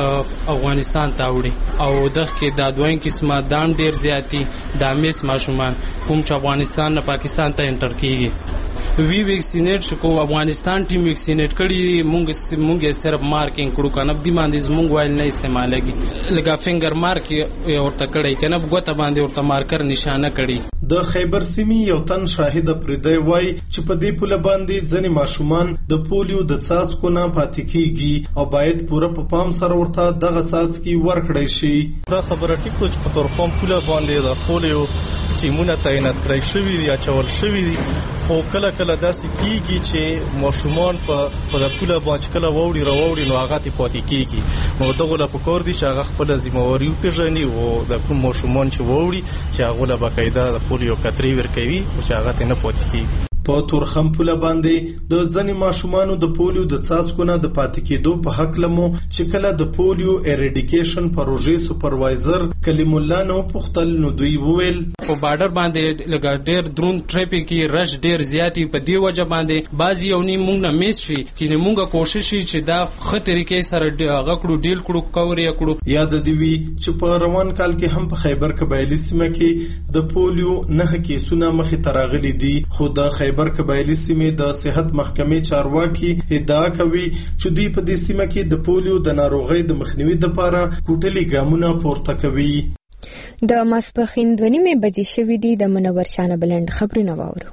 افغانستان ته وړي او دغه کې دا 2 قسمه دام ډیر زیاتی د میس ماشومان کوم چې افغانستان نه پاکستان ته انټر کیږي وی ویکسینیټ شو افغانستان ټیم ویکسینیټ کړي مونږ صرف مارکینګ کړو کنه د باندې زمونږ وایل نه استعمالېږي لکه فینګر مارک ورته کړی کنه ګوته باندې ورته مارکر نشانه کړي د خیبر سیمې یو تن شاهد پردی وای چې په دې پوله باندې ځنې ماشومان د پولیو د څاڅکو نه پاتې کیږي او باید پوره په پام سره ورته دغه څاڅکي ورکړی شي. دا خبره ټیک ده چې په تورخم پوله باندې د پولیو ټیمونه تعینات کړی شوي دي یا چول شوي دي، خو کله کله داسې کیږي چې ماشومان په د پوله باندې کله راوړي نو هغه ته پاتې کیږي. نو دغه له پکور دي چې هغه خپل ذمہواری وپیژني او د کوم ماشومان چې ووري چې هغه له باقاعده د پولیو کتري ورکوي او چې هغه ته نه پاتې کیږي. په تورخم پوله باندې د ځنې ماشومانو د پولیو د څاڅکو نه د پاتې کېدو په حق لمو چې کله د پولیو ایریډیکیشن پروژې سپروایزر کلیم الله نو پختل نو دوی وویل په بارډر باندې لګا ډېر درون ټریفیک رش ډېر زیاتی په دی وجه باندې بعضی یو نیم موږ نه میس شي کینه موږ کوشش چې دا خه طریقې سره غکړو ډیل کړو کورې کړو. یاد دی وی چې په روان کال کې هم په خیبر قبایلی سیمه کې د پولیو 9 کیسونه مخې تراغلي دي، خو د خیبر قبایلی سیمې د صحت محکمې چارواکي ادعا کوي چې دوی په دې سیمه کې د پولیو د ناروغۍ د مخنیوي لپاره کوټلي ګامونه پورته کوي. د ماسپخین 2:30 بجې شوې دي. د منور شانه بلند خبرونه واورو.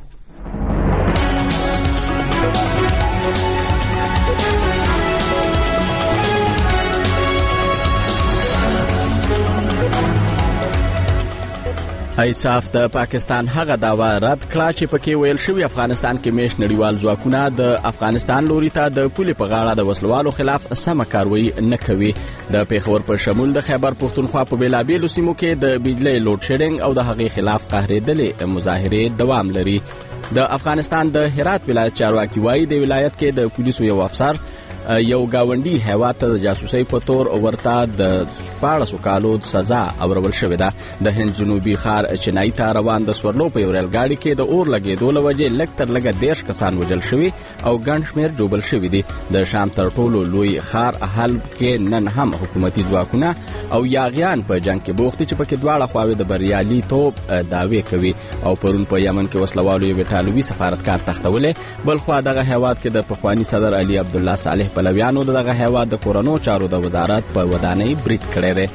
ایساف د پاکستان هغه داوا رد کړه چې پکې ویل شوی افغانستان کې میش نړیوال ځواکونه د افغانستان لوري ته د پولې په غاړه د وسلوالو خلاف سم کاروي نه کوي. د پیښور په شمول د خیبر پښتونخوا په بیلابیلو سیمو کې د بجلی لوډ شیډینګ او د هغې خلاف قهرېدلې مظاهرې دوام لري. د افغانستان د هرات ولایت چارواکي وایي د ولایت کې د پولیسو یو افسر یو گاونډي هیواد ته د جاسوسۍ په تور ورته د 14 کالو سزا اورول شوې ده. د هند جنوبي ښار چنای ته روان د سورلو په یو ریل گاډي کې د اور لګېدو له وجې لږ تر لږه 10 کسان وژل شوي او ګڼ شمېر ژوبل شوي دي. د شام تر ټولو لوی ښار حلب کې نن هم حکومتي ځواکونه او یاغیان په جنگ کې بوخت دي چې پکې دواړه خواوې د بریالي توپ دعوی کوي. او پرون په یمن کې وسلوالو یو ایټالوي سفارتکار تختولې. بل خوا دغه هیواد کې د پخوانی صدر علي عبدالله صالح پلویانو دغه هیواد د کورونو چارو د وزارت په ودانۍ برید کړی دی.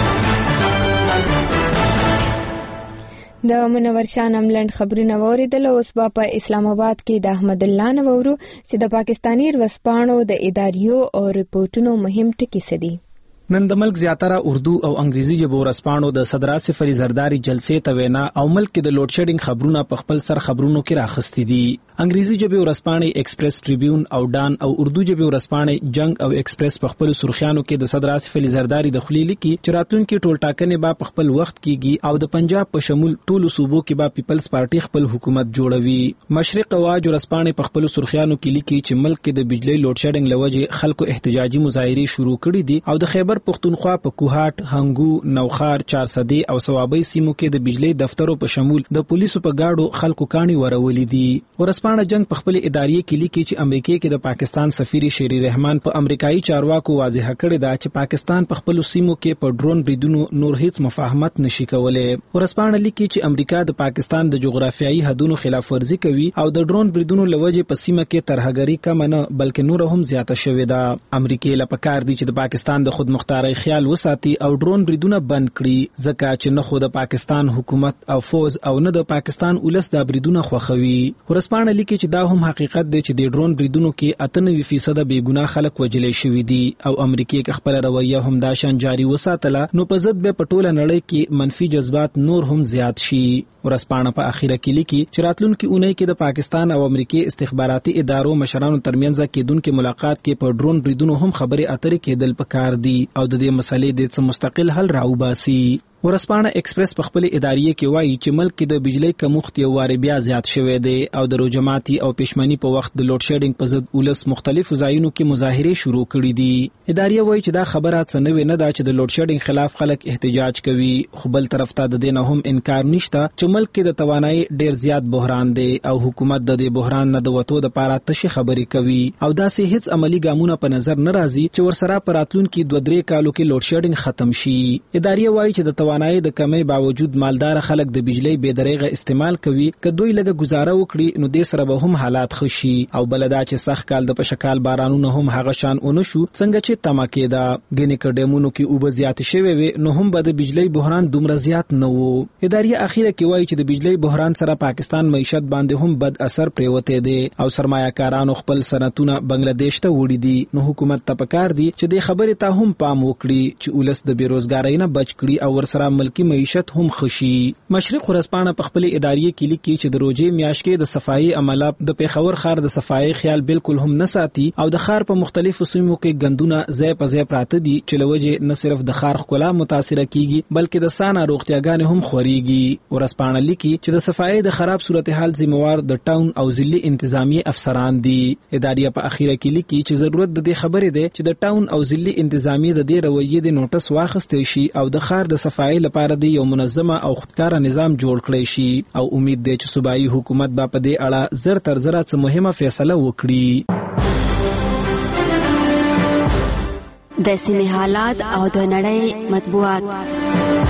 د منور شاه نملند خبرونه واوریدل. اوس په اسلام آباد کې د احمد الله نورو چې د پاکستانی ورځپاڼو د اداریو او ریپورتونو مهم ټکي سدي. نن د ملک زیاتره اردو او انګریزي ژبو ورځپاڼو د صدر آصف علي زرداری جلسې ته وینا او ملک کې د لوډ شیډینګ خبرونه په خپل سر خبرونو کې راخستي دي. انګریزي ژبې ورځپاڼې ایکسپریس ټریبیون او ډان او اردو ژبې ورځپاڼې جنگ او ایکسپریس په خپل سرخیانو کې د صدر آصف علي زرداری د خلیلي کې چې راتلونکي ټول ټاکنې به په خپل وخت کېږي او د پنجاب په شمول ټولو صوبو کې به پیپلز پارټي خپل حکومت جوړوي. مشرق اواز ورځپاڼې په خپل سرخیانو کې لیکي چې ملک کې د بجلی لوډ شیډینګ لوجه خلکو احتجاجي مظاهرې شروع کړي دي او د خیبر پښتونخوا په کوهاټ، هنګو، نوخار، چارسدې او ثوابۍ سیمو کې د بجلی دفترو په شمول د پولیسو په گاډو خلکو کاڼي ورولې دي. ورځپاڼه جنگ په خپل ادارې کې لیکي چې امریکا کې د پاکستان سفیر شیری رحمان په امریکایي چارواکو واضح کړی دا چې پاکستان په خپل سیمو کې په ډرون بریدونو نور هیڅ مفاهمت نشي کولای. ورځپاڼه لیکي چې امریکا د پاکستان د جغرافیایي حدودو خلاف ورزي کوي او د ډرون بریدونو لوجه په سیمه کې ترهګری کم نه بلکې نور هم زیاته شوې ده. امریکا لپاره دي چې د پاکستان د خودمختارۍ خیال ساتي او ډرون بریدونه بند کړي ځکه چې نه خو د پاکستان حکومت او فوز او نه د پاکستان ولس د بریدونه خوښوي. ورځپاڼه لیکي چې دا هم حقیقت دی چې د ډرون بریدونو کې 98% بې ګناه خلک وژل شوي دي او امریکا کې خپل رویه هم دا شان جاری وساتله نو په ضد به په ټوله نړۍ کې منفي جذبات نور هم زیات شي. ورځپاڼه په اخیره کې لیکي چې راتلونکي اونۍ کې د پاکستان او امریکای استخباراتي ادارو مشرانو ترمنځ کېدونکو ملاقات کې په ډرون بریدونو هم خبرې اترې کېدل پکار دي او د دې مسلې د مستقل حل راوباسي. ورځپاڼه ایکسپریس په خپل ادارې کې وایي چې ملک کې د بجلی کمښت یو واري بیا زیات شوی دی او د روجماتي او پښمنۍ په وخت د لوډ شیډینګ په ضد ولس مختلفو ځایونو کې مظاهرې شروع کړي دي. ادارې وایي چې دا خبره څه نوې نه ده چې د لوډ شیډینګ خلاف خلک احتجاج کوي، خو بل طرف ته د دې نه هم انکار نشته چې ملک کې د توانایي ډیر زیات بحران دی او حکومت د دې بحران نه د وټو د پاره تشي خبرې کوي او داسې هیڅ عملی ګامونه په نظر نه راځي چې ورسره په راتلونکي 2-3 کالو کې لوډ شیډینګ ختم شي. ادارې وایي چې د توانایي د کمی باوجود مالدار خلک د بجلی بې دریغه استعمال کوي که دوی لږه گزاره وکړي نو دې سره به هم حالات خشي او بلدا چې سخت کال د پشکال بارانونه هم هغه شان اونشو څنګه چې تماکه دا ګینه کډمونو کې اوبه زیات شوي وي نو هم به د بجلی بحران دومره زیات نه وو. ادارې اخیره کې وایي چې د بجلی بحران سره پاکستان معیشت باندې هم بد اثر پریوته دي او سرمایه‌کارانو خپل صنعتونه بنگلاديش ته وړي دي. نو حکومت ته پکار دي چې د خبرې ته هم پام وکړي چې ولس د بیروزګارۍ نه بچ کړي او ورسره ملکی معیشت هم خشي. مشرق ورځپاڼه په خپل ادارې کې لیکي چې د روزي میاشت کې د صفایي عمله د پیښور ښار د صفایي خیال بالکل هم نه ساتي او د ښار په مختلفو سیمو کې ګندونه ځای په ځای پراته دي چې لوجه نه صرف د ښار ښکلا متاثر کیږي بلکې د سانا روغتیاګانې هم خوريږي. ورځپاڼه لیکي چې د صفایي د خراب صورتحال ذمہوار د ټاون او ضلعي انتظامی افسران دي. ادارې په اخیره کې لیکي چې ضرورت د دې خبرې ده چې د ټاون او ضلعي انتظامی د دې رویې د نوټس واخستې شي او د ښار د صفایي لپاره د یو منظمه او خودکار نظام جوړ کړي شي او امید ده چې صوبایي حکومت به په دې اړه زر تر زر څه مهمه فیصله وکړي. د سیمې حالات او د نړۍ مطبوعات.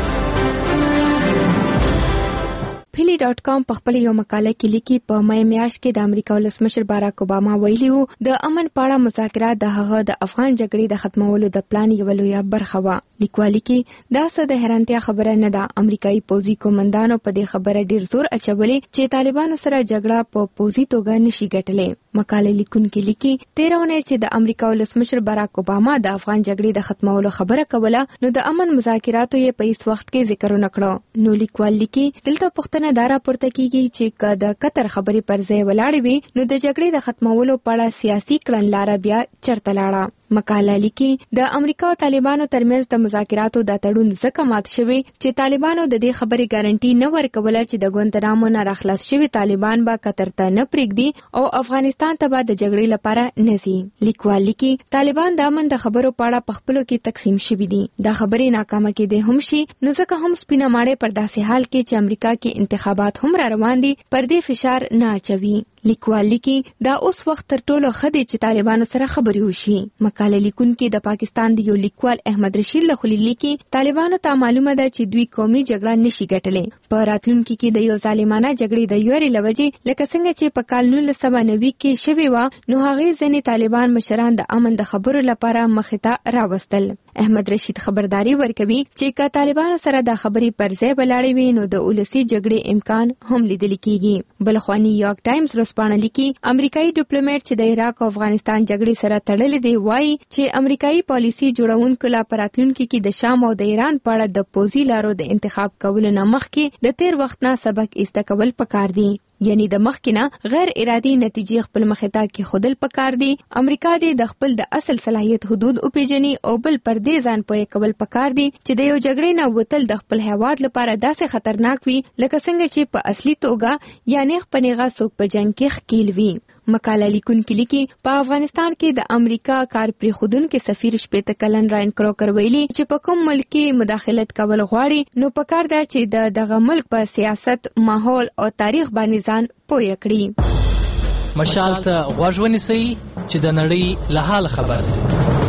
Philly.com په خپل یو مقاله کې لیکي په مې میاشت کې د امریکا ولسمشر باراک اوباما ویلي وو د امن پاړه مذاکرات د هغه د افغان جګړې د ختمولو د پلان یو لویه برخه و. لیکوالي کې دا څه د حیرانتیا خبره نه ده. امریکایي پوځي قومندانو په دې خبره ډیر زور اچولې چې طالبانو سره جګړه په پوځي توګه نشي ګټلې. مقاله لیکونکي لیکي 13 اونۍ چې د امریکا ولسمشر باراک اوباما د افغان جګړې د ختمولو خبره کوله نو د امن مذاکراتو یې په هیڅ وخت کې ذکر نه کړو. نو لیکوال لیکي دلته پښتنه دارا پورته کیږي چې کله قطر خبرې پر ځای ولاړې وي نو د جګړې د ختمولو په اړه سیاسي کړنلاره بیا چرته لاړه. مقاله لیکي د امریکا او طالبانو ترمنځ د مذاکراتو د تړون ځکه مات شوی چې طالبانو د دې خبرې ګارانټي نه ورکوله چې د ګوانتنامو نه راخلاص شوی طالبان به قطر ته نه پریږدي او افغانستان ته به د جګړې لپاره نه ځي. لیکوال لیکي طالبان د امن د خبرو په اړه په خپلو کې تقسیم شوي دي. دا خبرې ناکامه کېدې هم شي نو ځکه هم سپینه ماړې پر داسې حال کې چې امریکا کې انتخابات هم را روان دي پر دې فشار نه اچوي. لیکوال لیکي دا اوس وخت تر ټولو ښه دی چې طالبانو سره خبرې وشي. مقاله لیکونکي د پاکستان د یو لیکوال احمد رشید لخوا لیکي طالبانو ته معلومه ده چې دوی قومي جګړه نشي ګټلې. په راتلونکي کې د یو ظالمانه جګړې د یوري لوجې لکه څنګه چې په کال 1990 کې شوی و نو هغه ځینې طالبان مشران د امن د خبرو لپاره مخې ته راوستل. احمد رشید خبرداري ورکوي چې که طالبانو سره د خبرې پر ځای ولاړې وي نو د ولسی جګړې امکان هم لیدل کیږي. بلخوا نیویارک ټایمز ورځپاڼه لیکي امریکایي ډیپلوماټ چې د عراق او افغانستان جګړې سره تړلې دی وایي چې امریکایي پالیسي جوړونکو لا پراتلونکي کې د شام او د ایران په اړه د پوځي لارو د انتخاب کولو نه مخکې د تیر وخت نه سبق ایسته کول پکار دي. یعنی د مخکینه غیر ارادي نتیجې خپل مخې ته کې خودل پکار دي. امریکا د خپل د اصل صلاحیت حدود او پیژني او بل پر دې ځان پوهه کول پکار دي چې د یو جګړې نه وتل د خپل هیواد لپاره داسې خطرناک وي لکه څنګه چې په اصلي توګه یعنی خپنیغه څوک په جنگ کې ښکیل وي. مقاله لیکونکي لیکي په افغانستان کې د امریکا کار پریښودونکو سفیر شپېته کلن راین کروکر ویلي چې په کوم ملک کې مداخلت کول غواړي نو پکار ده چې دغه ملک په سیاست، ماحول او تاریخ باندې ځان پوه کړي. مشال ته غوږ ونیسئ چې د نړۍ له حال خبر شئ.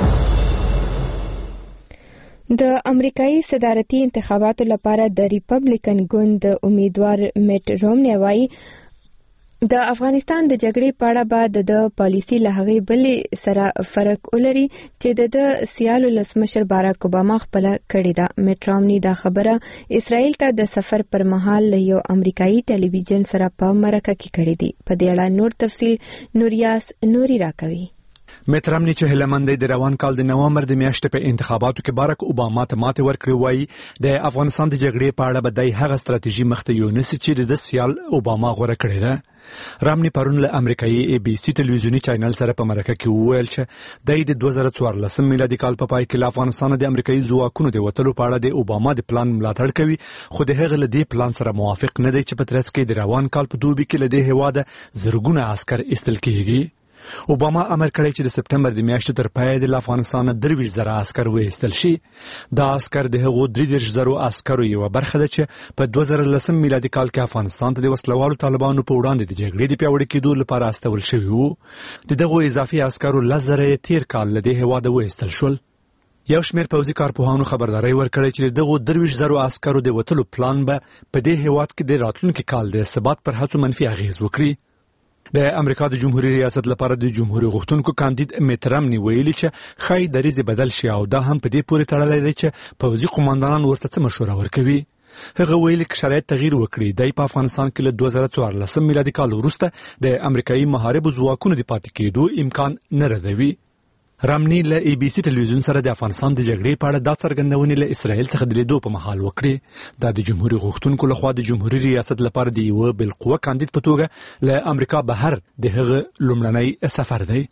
د امریکایي صدارتي انتخاباتو لپاره د ریپبلیکن ګوند د امیدوار میټ رومنی وایي د افغانستان د جګړې په اړه به د پالیسي له هغې بلې سره فرق ولري چې د سیال ولسمشر باراک اوباما خپله کړې ده. میټ رومنی دا خبره اسرائیل ته د سفر پر مهال له یو امریکایي ټلویزیون سره په مرکه کې کړې دي. په دې اړه نور تفصیل نوریاس نوري راکوي. میټ رومنی چې هلمندۍ د روان کال د نومبر د میاشتې په انتخاباتو کې باراک اوباما ته ماته ورکړې وایي د افغانستان د جګړې په اړه به د هغه ستراتیژي مخته یونیسي چې د سیال اوباما غوړه کړې ده. رامنی پرون له امریکایي ای بي سي ټلویزیونی چینل سره په مرکه کې وویل چې د 2014 میلادي کال په پای کې له افغانستان د امریکایي ځواکونو د وټلو په اړه د اوباما د پلان ملاتړ کوي خو د هغه له دې پلان سره موافق نه دی چې په ترڅ کې د روان کال په دوبي کې له دې هواده زرګونه عسكر ایستل کیږي. اوباما امر کړی چې د سپټمبر د میاشتې تر پای د افغانستان 23,000 عسكر وایستل شي. دا عسكر د هغو 33,000 عسكرو یو برخه ده چې په 2010 میلادي کال کې افغانستان ته د وسلوالو طالبانو په وړاندې د جګړې د پیاوړي کېدو لپاره استول شوي وو. دغه اضافي عسكرو 10,000 تیر کال له دې هواده وایستل شول. یو شمېر پوځي کارپوهانو خبرداري ورکړې چې دغه 23,000 عسکرو د وټلو پلان به په دې هیواد کې د راتلونکي کال د ثبات پر هڅو منفي اغیز وکړي. د امریکا د جمهوریت ریاست لپاره د جمهوریت غوښتونکو کاندید میت رامني ویلي چې خای دریزه بدل شي او دا هم په دې پورې تړلی دی چې پوځي قوماندانان ورته څه مشوره ورکوي. هغه ویلي چې شرایط تغییر وکړي. د په افغانستان کې له 2014 میلادي کال وروسته د امریکایي محاربو ځواکونو د پاتې کېدو امکان نه ردوي. رامني له ای بي سي ټلویزیون سره د افغانستان د جګړې په اړه دا څرګندونې له اسرائیل څخه د لیدو په مهال وکړې. دا د جمهوریت غوښتونکو لخوا د جمهوریت ریاست لپاره د یو بالقوه کاندید په توګه له امریکا بهر د هغه لومړنی سفر دی.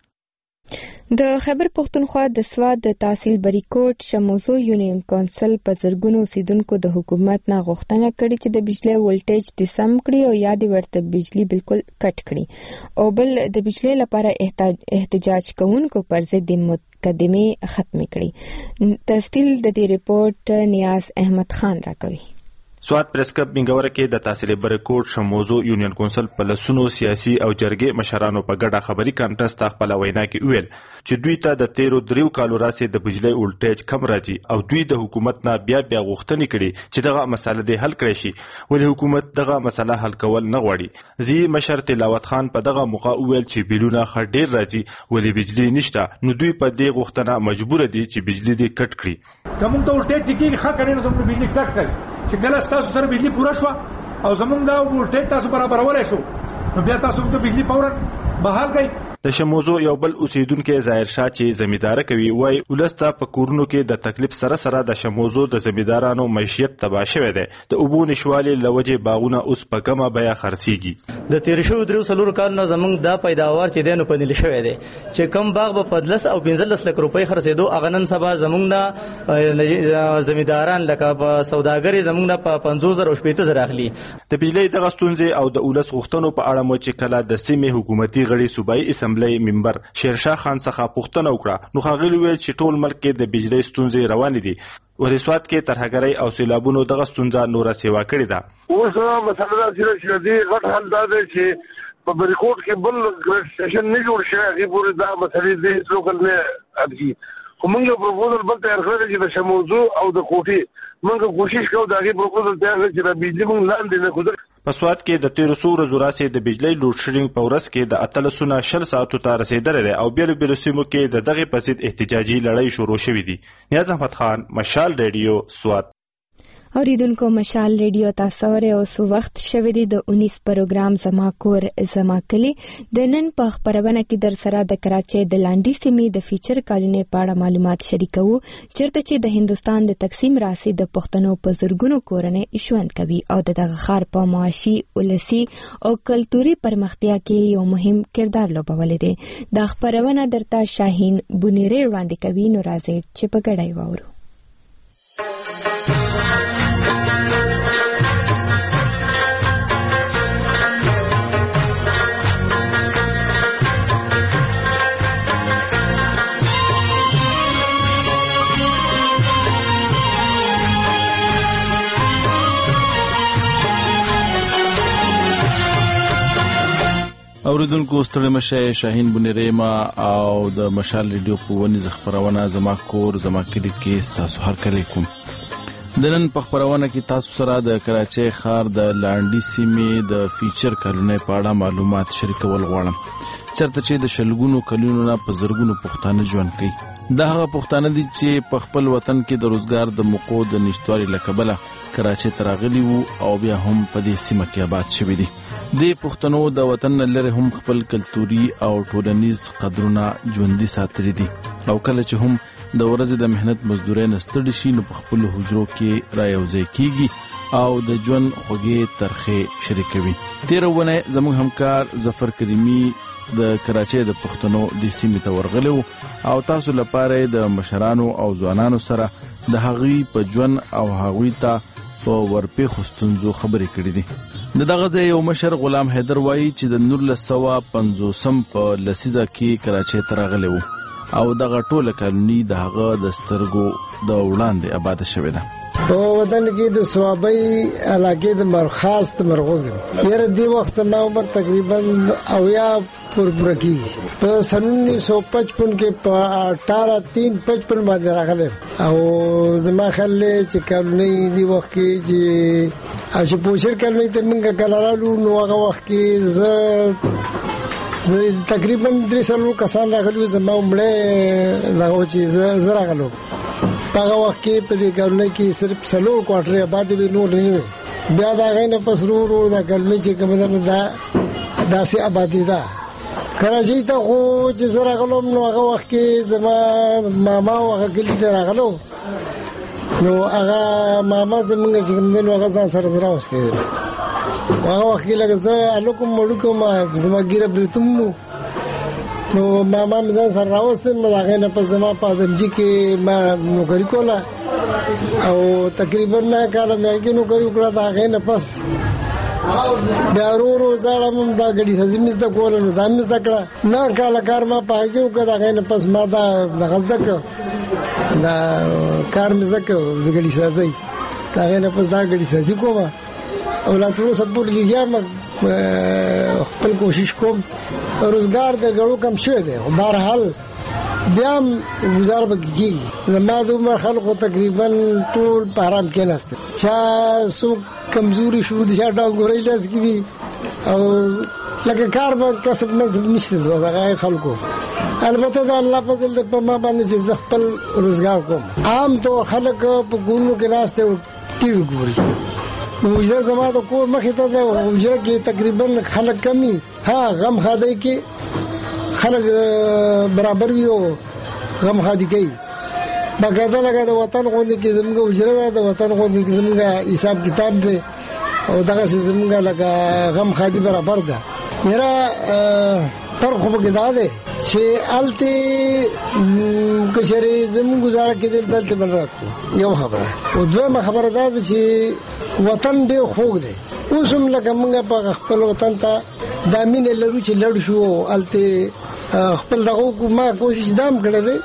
د خیبر پختونخوا د سواد د تحصیل بریکوټ شموزو یونین کونسل په زرګونو اوسیدونکو د حکومت نه غوښتنه کړې چې د بجلی ولټیج د سم کړي او یا د ورته بجلی بالکل کټ کړي او بل د بجلی لپاره احتجاج کوونکو پر ضد د مقدمه ختم کړي. تفصیل د دې ریپورت نیاز احمد خان راکوي. سواد پریس کلب منګوره کې د تحصیل بریکوټ شموزو یونین کونسل په لسونو سیاسي او جرګې مشرانو په ګډه خبري کانفرنس ته خپل وینا کې ویل چې دوی ته د 13 کالو راځي د بجلی ولټیج کم راځي او دوی د حکومت نه بیا غوښتنې کړي چې دغه مسله د حل کړي شي، ولې حکومت دغه مسله حل کول نه غواړي. زی مشر تلاوت خان په دغه موقع ویل چې بیلونه خ ډیر راځي ولې بجلی نشته، نو دوی په دې غوښتنه مجبور دي چې بجلی دې کټ کړي. کوم ته ولټیج کې ښه کړي نو زموږ بجلی کټ کړي چې کله تاسو سره بجلی پوره شو او زمونږ دا ولټیج تاسو برابرولای شو نو بیا تاسو ته بجلی فورا بحال کړئ. د شموزو یو بل اوسیدونکو ظاهر شاه چې زمیندار کوي وای ولسته په کورونو کې د تکلیف سره سره د شموزو د زمیندارانو معیشت تباہ شوی دی. د اوبو نشوالي لوجه باغونه اوس په کمه بیا خرڅيږي. د 13 کال نه زمونږ د پیداوار چې دینو پدې شوی دی چې کم باغ په 15 او 15 لک روپۍ خرڅېدو اغنن سبا زمونږ نه زمینداران لکه په سوداګری زمونږ نه په 50,000 او 70,000 اخلي. د بجلی د غستونځي او د ولس غوښتنو په اړه مو چې کله د سیمه حکومتي غړي صوبایي اسمبلی ممبر شیرشاه خان څخه پوښتنه وکړه نو هغه ویل چې ټول ملک کې د بجلی ستونزې روان دي. ورسوات کې ترهګرۍ او سیلابونو دغه ستونزه نور سیوا کړې ده. اوس مسله چې د غټ حل دا دی چې په بریکوټ کې بل ګریډ سټیشن نه جوړ شي، هغه پورې دا مسلې د لوکل نه اږي. کومه پروپوزل بل تیار کړی چې د شموزو او د کوټي موږ کوشش کوو دا غي پروپوزل تیار کړی چې د بجلی موږ لاندې نه کوو. په سواد کې د 1300 ورځې راسي د بجلی لوډ شیډینګ په ورځ کې د 1300 ساعتو ته رسیدلې ده او بیل سیمو کې د دغه په ضد احتجاجي لړۍ شروع شوې دي. نیاز احمد خان، مشال ریډیو، سواد. اوریدونکو مشال ریډیو تاسو اوس وخت شوه دی د 19 پروګرام زما کور زما کلی د نن په خبرونه کې در سره د کراچۍ د لاندې سیمې د فیچر کالونی په اړه معلومات شریکو چیرته چې د هندستان د تقسیم راسي د پښتنو په زرګونو کورنۍ ژوند کوي او دغه خار په معاشي، ولسی او کلتوري پرمختیا کې یو مهم کردار لوبولی دی. د خبرونه درته شاهین بونیری وړاندې کوي، نو راځي چې په ګډه وورو. اوریدونکو ستړي مشه، شاهین بونیری ما او د مشال ریډیو په ونیز خبرونه زما کور زما کلی کې تاسو هر کله کوم. د نن په خبرونه کې تاسو سره د کراچۍ ښار د لاندې سیمې د فیچر کالونی په اړه معلومات شریکول غواړم، چرته چې د شلګونو کلونو نه په زرګونو پښتانه ژوند کوي. دا هغه پښتانه دي چې په خپل وطن کې د روزګار د موقعو د نشټوالي له کبله کراچۍ ته راغلي وو او بیا هم په دې سیمه کې آباد شوي دي. د پښتنو د وطن لري هم خپل کلتوري او ټولنیز قدرونه ژوندۍ ساتلي دي او کله چې هم د ورځې د مهنت مزدورۍ نه ستړي شي نو په خپل حجرو کې رايوځای کیږي او د ژوند خوږې ترخې شریکوي. تیرونه زموږ همکار ظفر کریمی د کراچۍ د پښتنو د سیمې ته ورغلو او تاسو لپاره د مشرانو او ځوانانو سره د هغوی په ژوند او هغوی ته په ورپېښو ستونزو خبرې کړې دي. د دغه ځای یو مشر غلام حیدر وایي چې د 1950 په لسیزه کې کراچۍ ته راغلی و او دغه ټوله کالونی دغه د سترګو د وړاندې آباد شوې ده. په وطن کې د سوابۍ علاقې د مرخاص مرغوز یره دی وخت سم عمر تقریبا او یا پورپور کی په سن 1955 کې په 1855 باندې راغله او زما خلل چې کالونی دی وخت کې چې اشه پوښر کالونی ته موږ کلالو نو هغه وخت کې زه تقریبا 300 کسان راغلو زما عمره لاغو چې زه راغلو هغه وخت کې په دې کارونه کې صرف سلو کوارټر آباد به نور نه بیا دا غینه پسرورو دا کلمې چې کومه دا داسې آبادی ده کراچۍ ته خو چې زه راغلم نو هغه وخت کې زما ماما هغه کلی ته راغلو نو هغه ماما زمونږ چې کوم نو هغه ځان سره راوستي هغه وخت کې لکه زه الکم مړکم زما ګیره بریتم نو ماما مزه سره راوستم هغه نه په زما په دمجی کې ما نوکری کوله او تقریبا نه کاله مې کې نوکری وکړه دا هغه نه پس بیا ورو ځاړم دا غړي سزمیز د کوله نو زمز دکړه نه کاله کار ما پاګیو کړه هغه نه پس ما دا غزدک دا کار مې زکه د غړي سازي هغه نه پس دا غړي سازي کومه او لاسو سپور لګیا خپل کوشش کوم روزګار د غړو کم شوی دی بهر حال بیا گزار بکیږي زما د عمر خلکو تقریبا ټول په آرام کې نهسته چا سو کمزوري شو دي شاته ګورې لاس کې دي او لکه کار به کسب نشته دغه خلکو البته دا الله فضل په ما باندې چې خپل روزګار کوم عام تو خلک په ګونو کې نهسته ټي وي ګوري وجه زما د کور مخې ته ده وجه کې تقریبا خلک کمی ها غم خادای کې خلک برابر وي او غم خادي کوي باقاعده لګا د وطن غونډه کې زموږ وجره د وطن غونډه کې زموږ حساب کتاب دی او دغه زموږ لګا غم خادي برابر ده یره پر خو به دا ده چې الته کشري زموږ گزاره کې دلته بل راکو یو خبره او دوه خبره ده چې وطن ډېر خوږ دی اوس هم لکه موږ په خپل وطن ته دا مینه لرو چې لړ شو الته خپل دغه ما کوشش دام کړی دی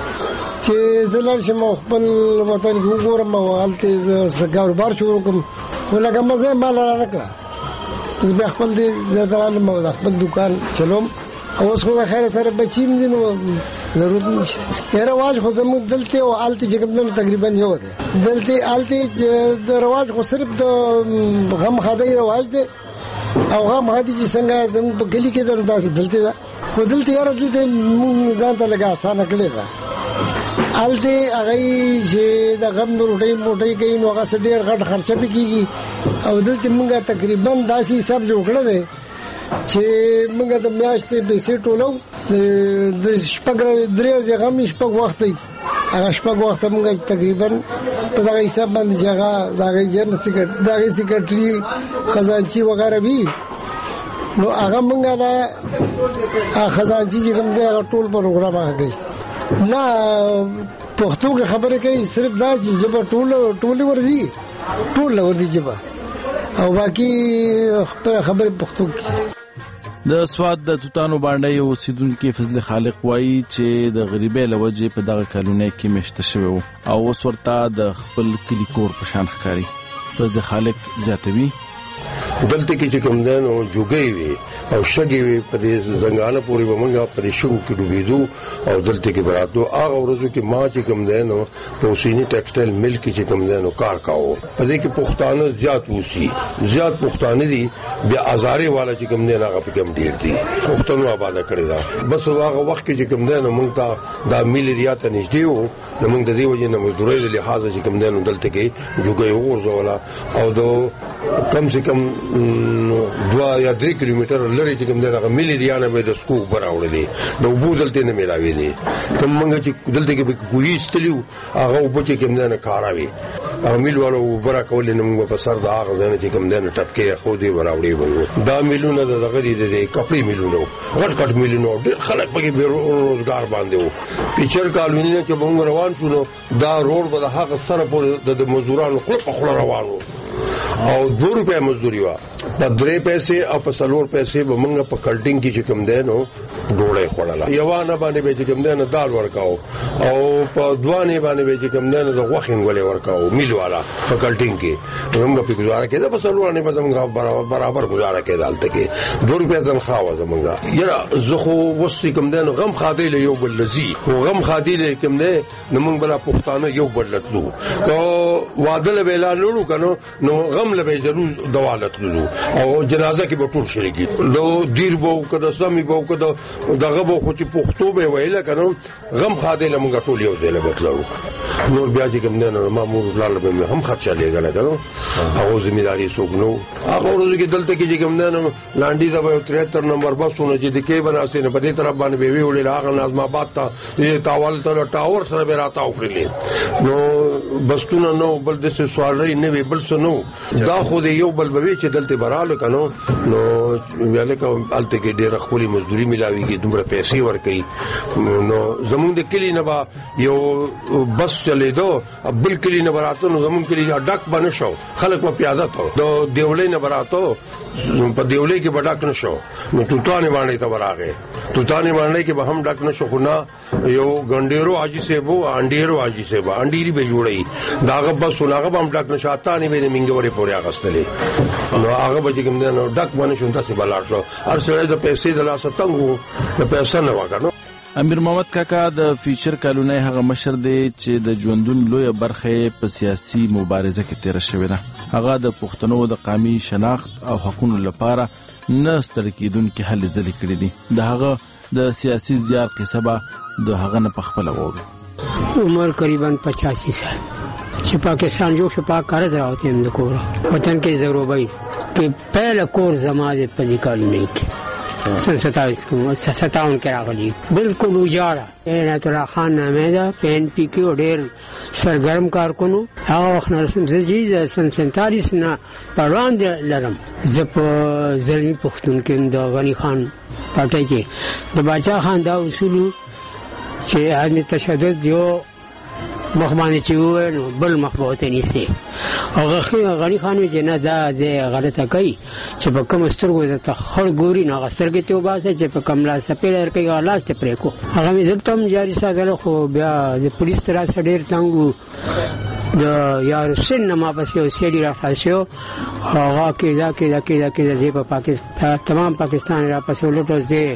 چې زلال شم خپل وطن کې وګورم او الته کاروبار شروع کوم ولکه مزه مال را کړ زه به خپل دې زدران مو خپل دکان چلوم او اوس خو خیر سره بچیم دي نو ضرورت نشته رواج خو زموږ دلته او الته چې کوم تقریبا یو دی دلته الته د رواج خو صرف د غم خدای رواج دی او غم خدای چې څنګه زموږ په کلی کې درته دلته دا خو دلته یاره دلته موږ ځان ته لګا اسانه کړی دا الته هغه چې د غم روټي موټي کوي نو هغه ډېر غټ خرچه کیږي او دلته موږ تقریبا داسې حساب جوړ کړل دی چې موږ د میاشتې پیسې ټولو د شپږ درې غم شپږ وخت دی هغه شپږ وخت موږ تقریبا په دغه حساب باندې ځای دغه جن سیکرټري خزانچی وغیرہ وی نو هغه موږ لا خزانچی چې کوم دی هغه ټول پروګرام هغه نه پښتو کې خبره کوي صرف دا چې جبه ټول ورځي جبه او باقي خبره پښتو کې د سواد د توتانو باندې اوسیدونکو فضل خالق وایي چې د غریبۍ لوجې په دغه کلونه کې مشته شوی او اوس ورته د خپل کلی کور په شان ښکاري. فضل خالق زیاتوي دلته کې چې کوم دنو جوګي وي او شګي وي په دې زنګانه پورې ومنګه په شګو کې ډوبېدو او دلته کې براتو هغه ورځو کې ما چې کوم دنو په سینی ټیکسټایل مل کې چې کوم دنو کار کاوه په دې کې پښتانه زیات پښتانه دي بیا ازاري والا چې کوم دنو هغه په کوم ډیر دي پښتنو آباد کړی دا بس هغه وخت کې چې کوم دنو مونږ ته دا ملي ریاته نږدې وو نو مونږ د دې وجه نه مزدوري د لحاظ چې کوم دنو دلته کې جوګي ورزولا او دو کم سے کم 2 یا 3 کیلومتر لري چې کوم دغه ملي ریانه به د سکو براوړلې نو بو دلته نه ملاوي دي کوم موږ چې دلته کې کوی استلیو هغه وبو چې کوم دنه کاراوي هغه ملوالو برا کول نه موږ په سر د هغه ځنه چې کوم دنه ټپکې خو دي براوړي وو دا ملونه دغه دي د کپړې ملونه غټ ملونه ډېر خلک پکې به روزګار باندې وو پیچر کالونی نه چې موږ روان شو دا روډ به هغه سره په د مزدورانو خپل په خپل روانو او 2 روپے مزدوری وا په 3 پیسې او په 4 پیسې به موږ په کلټینګ کې چې کوم دینو ډوړې خوړله یوانه باندې به چې کوم دنه دال ورکاو او په دوانه باندې به چې کوم دنه د غوښین ولې ورکاو میل والا په کلټینګ کې موږ په گزاره کېده په سلوانه په موږ برابر گزاره کېده الته کې 2 روپیا تنخواه و زمونږه یره زه خو وسې کوم دنه غم خادي له یو بل لذي خو غم خادي له کوم نه موږ بلا پښتانه یو بل لتلو کو وادل به اعلان وړو کنو نو غم له به ضرور دوالت لولو او جنازه کې به ټول شریکی لو دیر بو کده سمي بو کده دغه بو خو چې پښتو به ویل کنو غم خادي له موږ ټول یو ځای له بتلو نور بیا چې کوم نه مامور لاله به هم خرچه لګل کنو هغه ځمېداري سوګنو هغه ورځ کې دلته کې چې کوم نه لانډي دا 73 نمبر بسونه چې د کې بناسي نه په دې طرف باندې به ویولې هغه نظم آباد ته دې تاول ته ټاور سره به راته وکړلې نو بسونه نو بل د سوالري نه وی بل سنو دا خو دې یو بل به چې دلته براله کنو نو ویاله کوم الته کې ډېر خولي مزدوري ملاويږي دومره پیسې ورکړي نو زمونږ د کلی نه با یو بس چلے دو بل کلی نه براتو نو زمونږ کلی ډک بنه شو خلک په پیاده ته د دیولې نه براتو په دیولې کې بډاک نشو نو توتانه باندې ته وراغه توتانه باندې کې به هم ډک نشو خو نه یو ګنډيرو حاجی سیبو انډيرو حاجی سیبو انډيري به جوړي داغه بس هغه هم ډک نشاته نه به منګوري پورې اغستلې نو هغه به کوم نه ډک باندې شونته سي بلار شو هر سره د پیسې د لاسه تنګو د پیسې نه وکړو امیر محمد کاکا د فیچر کالونی هغه مشر دی چې د ژوندون لوی برخه په سیاسي مبارزه کې تیر شوی ده هغه د پښتنو د قومي شناخت او حقوقو لپاره نه ستړي کېدونکي هلې ځلې کړې دي د هغه د سیاسي زیار قصه به د هغه نه پخپل وورو عمر تقریبا 85 سال چې پاکستان جو شپه قرض راوته هم د کور وطن کې ضروري کې پهل کور زماده په لیکل نه کې سن 27 کو 57 کې راغلی بالکل وجاړه عنایت الله خان نامه ده PNP کې ډېر سرګرم کارکونو هغه وخت نه رسم زجی سن 47 نه پروان لرم زپ زلمی پښتون کې د غنی خان پټای کې د باچا خان دا اصول چې ان تشدد یو مخمانه چې وو بل مخبوته نيسي هغه غنی خان چې نه دا غلطه کوي چې په کوم سترګو د تخړ ګوري نه غسرګې ته وباسه چې په کوم لاس په لر کې غلاس ته پرې کو هغه مې زلتم جاری ساتل خو بیا د پولیس تر سره ډیر تنګو د یار سن ما پسې او سیډي را خاصو هغه کې د په پاکستان تمام پاکستان را پسې ولټو زه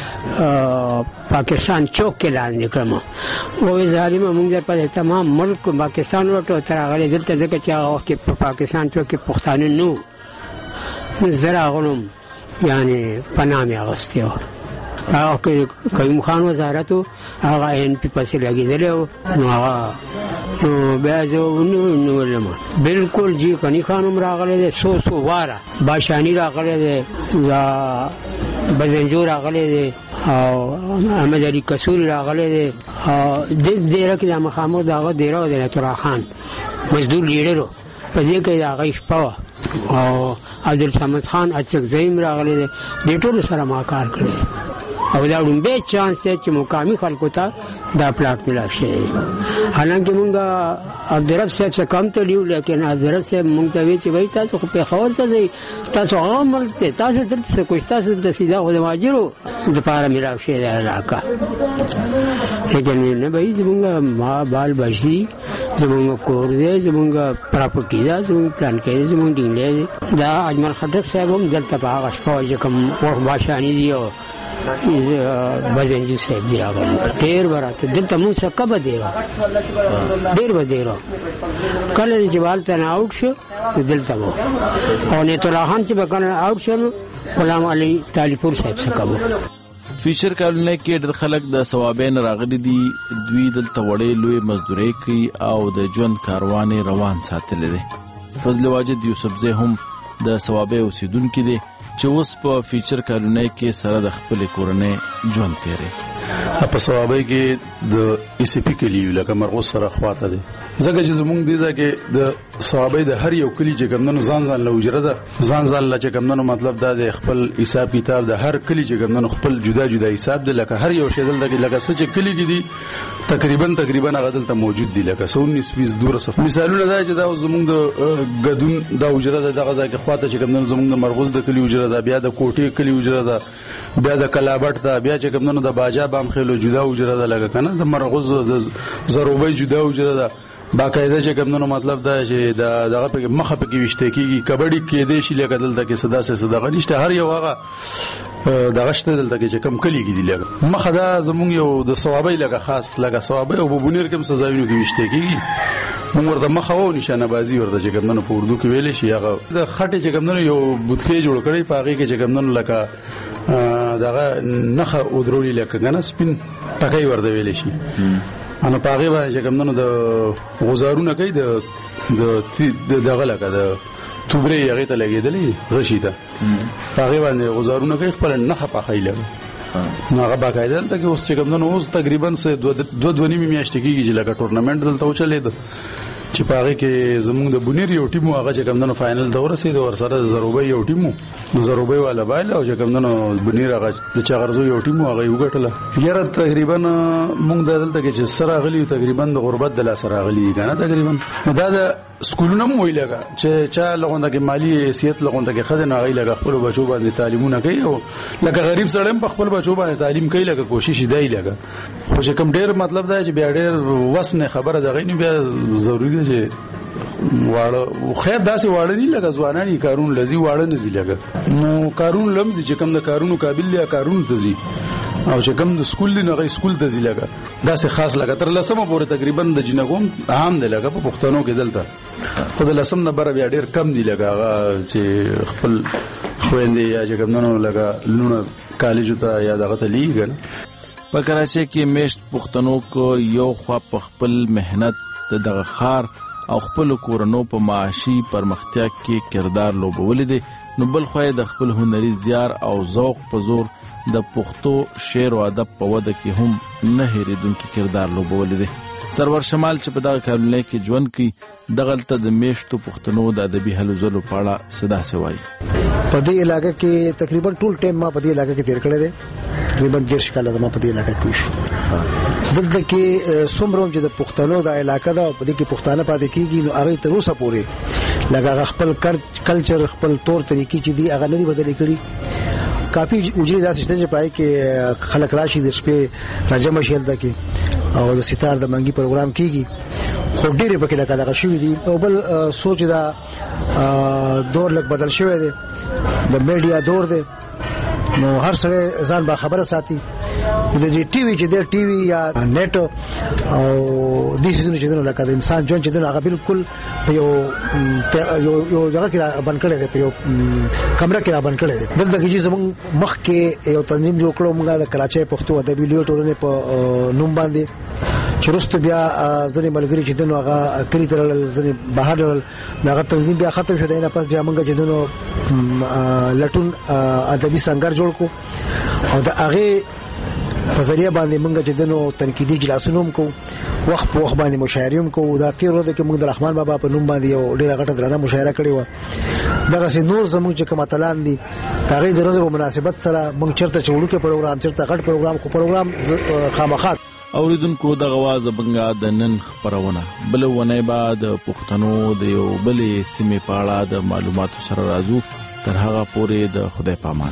پاکستان چوک کې لاندې کړم او ظالم موږ په تمام ملک پاکستان ورته تر هغه دلته ځکه چې هغه وخت په پاکستان کې پښتانه نو زرا غلم یعنی پنامه اغستیو هغه کوم خان وزارت هغه NP پسې لګیدل نو هغه نو بیا زه نو لما بالکل جی کني خانم راغله سو واره باشانی راغله دا بزنجور راغله او احمد علي کسوري راغله د دې راکې د مخامخ داغه دیره د تورا خان مزدور لیډرو په دې کې هغه شپه او عبدالصمد خان اچک زیم راغله د ټولو سره ما کار کړی او دا ډېر چانس چې مقامي خلکو ته دا پلاټ ملا شي حالانکه مونږه عبدالرب صاحب څخه کم ته لیو لیکن عبدالرب صاحب مونږ ته وی چې وای تاسو خو په خبر ته تاسو عمل ته تاسو دلته کوم تاسو د سیدا خو د ماجرو د پاره ملا شي دا علاقه لیکن نه به زمونږ ما بال بشي زمونږ کور دې زمونږ پراپرټي دا زمونږ پلان کې زمونږ ډینګ دا اجمل خټک صاحب هم دلته په هغه شپه چې کوم وخت باشانی دی او بزنجو صاحب دی راغلی ډېر براته دلته موږ څه کبه دی ډېر بدیرو کله چې والته نه اوټ شو دلته وو او نه ترخان چې بکنه اوټ شو غلام علي طالبپور صاحب څخه وو فیچر کالونه کې ډېر خلک د ثوابین راغلي دي دوی دلته وړې لوی مزدوري کوي او د ژوند کاروان روان ساتل دي فضل واجد یوسف زه هم د ثوابې اوسیدونکو دي چې اوس په فیچر کالونه کې سره د خپل کورنۍ ژوند تیري په ثوابې کې د ECP کې لیو لکه مرغوس سره خواته دي زګه چې زمونږ دي ځکه د صحابه د هر یو کلی چې کمندونو ځان له وجره ده ځان لا چې کمندونو مطلب دا د خپل حساب کتاب د هر کلی چې کمندونو خپل جدا حساب ده لکه هر یو شی دلته لکه څه چې کلی کې دي تقریبا هغه دلته موجود دي لکه 19 دور صف مثالونه دا چې دا زمونږ د غدون د وجره ده دغه ځکه خواته چې کمندونو زمونږ د مرغوز د کلی وجره ده بیا د کوټي کلی وجره ده بیا د کلابټ ده بیا چې کمندونو د باجا بام خېلو جدا وجره ده لکه کنه د مرغوز د زروبې جدا وجره ده باقاعده چې کمونو مطلب دا چې دغه په مخه په کې وشته کیږي کبډي کې دې شي لکه دلته کې صدا غنيشته هر یو هغه دغه شته دلته کې کم کلی کې دی لکه مخه دا زمونږ یو د ثوابي لکه خاص لکه ثوابي او بونیر کوم سزاوینو کې وشته کیږي موږ ورته مخه و نشانه بازی ورته چې کمونو په اردو کې ویل شي هغه د خټه چې کمونو یو بوتکې جوړ کړی پاغي کې چې کمونو لکه دغه نخه او درولي لکه کنه سپین ټکای ورته ویل شي انا پاغي باندې چې کمونو د غزارونه کوي د دغه لکه د توبري هغه ته لګیدلې غشي ته پاغي باندې غزارونه کوي خپل نخه پخای لګي هغه باقاعده ته کې اوس چې کمونو اوس تقریبا 2.5 میاشتې کېږي چې لکه ټورنمنت دلته وچلید چې پاغي کې زموږ د بونیر یو ټیم هغه چې کمونو فائنل ته ورسېد ور سره زروبې یو ټیم زروبې والا بایل او چې کمونو بونیر هغه د چاغرزو یو ټیم هغه یو غټله یاره تقریبا موږ دلته کې چې سره غلی تقریبا د غربت د لا سره غلی کنه تقریبا دا د سکولونه مو ویلګه چې چا لغونده کې مالی حیثیت لغونده کې خدای نه غي لګ خپل بچو باندې تعلیمونه کوي او لکه غریب سره په خپل بچو باندې تعلیم کوي لکه کوشش دی لګ خو چې کوم ډیر مطلب دا چې بیا ډیر وسنه خبره ده غي نه بیا ضروری ده چې واړه خیر داسې واړه نه لګ ځوانانی کارون لذي واړه نه زی لګ نو کارون لمزي چې کوم د کارونو قابل یا کارون تزي او چې کوم د سکول دی نه سکول ته ځي لګا دا سه خاص لګا تر لسمه پورې تقریبا د جنګوم عام دی لګا په پښتنو کې دلته خو د لسم نه بره بیا ډیر کم دی لګا چې خپل خويندې یا چې کومونو لګا لونه کالج ته یا دغه ته لیګل په کراچۍ کې میشت پښتنو کو یو خوا په خپل مهنت دغه خار او خپل کورونو په معاشي پرمختیا کې کردار لوبول دي نو بل خو د خپل هنري زیار او ذوق په زور د پښتو شعر او ادب په وده کې هم نه هېریدونکي کردار لوبول دي سرور شمال چې په دغه کارونه کې ژوند کوي دغلته د میشتو پښتنو د ادبي هلو ځلو په اړه صدا سوای په دې علاقې کې تقریبا ټول ټیم ما په دې علاقې کې تیر کړی دی تقریبا 10 کال ما په دې علاقې کې شو دلته کې څومره چې د پښتنو د علاقې دا په دې کې پښتانه پاتې کیږي نو هغه تر اوسه پورې لکه خپل کلچر خپل تور طریقې چې دی هغه نه دی بدلې کړی کافی وجري داسې شته چې پای کې خلک راشي د شپې راجم شیل دکې او د ستار د منګي پروګرام کیږي خو ډېر په کې لکه دغه شوې دي او بل سوچ دا دور لک بدل شوی دی د میډیا دور دی نو هر سره ځان با خبره ساتي د دې ټي وي چې د ټي وي یا نت او د سيزونو چې لکه د انسان ژوند چې هغه بالکل یو ځای کې باندې کړی دی په یو کمره کې باندې کړی دی دلته کې چې زموږ مخ کې یو تنظیم جوړ کړو موږ د کراچۍ پښتو ادبي لیو ټولنې په نوم باندې چرست بیا ځنې ملګری چې دنو هغه کلی تر ځنې بهر هغه تنظیم بیا ختم شو دی نه پس بیا موږ چې دنو لټون ادبي څنګه جوړ کو او د هغه په ذریعہ باندې موږ چې دنو تنقیدي اجلاسونه کو وخت په وخت باندې مشاعره کو دا تیر ورځ کې موږ د رحمان بابا په نوم باندې یو ډیره غټه درانه مشاعره کړې و دغه سي نور زموږ چې کوم اتلان دي هغه د ورځې په مناسبت سره موږ چرته چوړو کې پروګرام چرته غټ پروګرام خو پروګرام خامخات اوریدونکو د غواز بنګا د نن خبرونه بل ونه بعد پښتنو د یو بلې سیمې پاړه د معلوماتو سره راځو تر هغه پورې د خدای پامان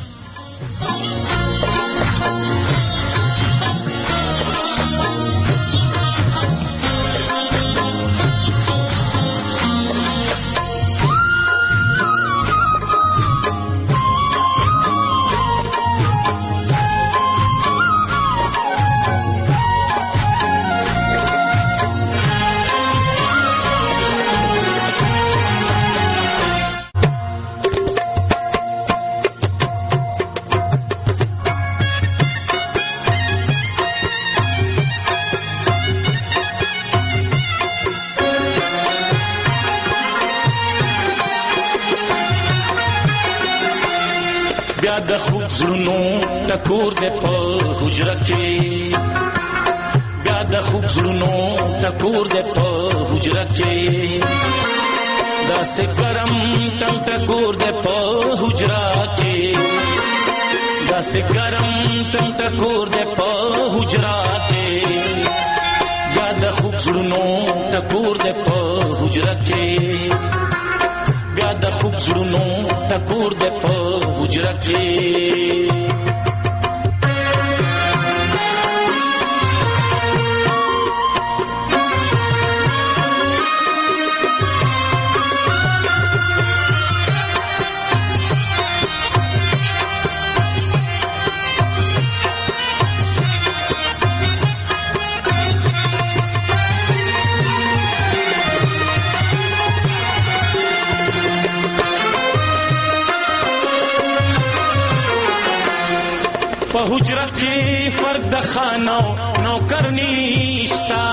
د خوب زړونو ټکور دې په حجره کې بیا د د خوب زړونو ټکور دې په حجره کې داسې ګرم ټنګ ټکور دې په حجره کې داسې ګرم ټنګ ټکور دې په حجره کې بیا د خوب زړونو ټکور دې په حجره کې بیا د خوب زړونو ټکور دې په حجره کې په حجره کې فرق د خانو نوکر نشتا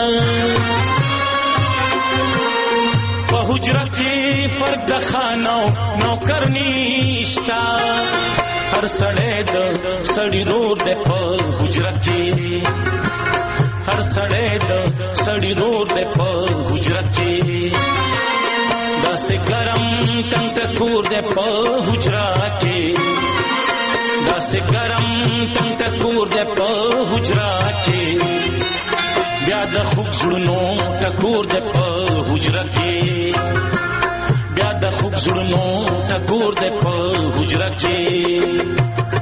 په حجره کې فرق د خانو نوکر نشتا هر سړی د سړی رور د په حجره کې هر سړی د سړی رور د په حجره کې داسې ګرم ټنګ ټکور د په حجره کې داسې ګرم ټنګ ټکور دې په حجره کې بیا د خوب زړونو ټکور دې په حجره کې بیا د خوب زړونو ټکور دې په حجره کې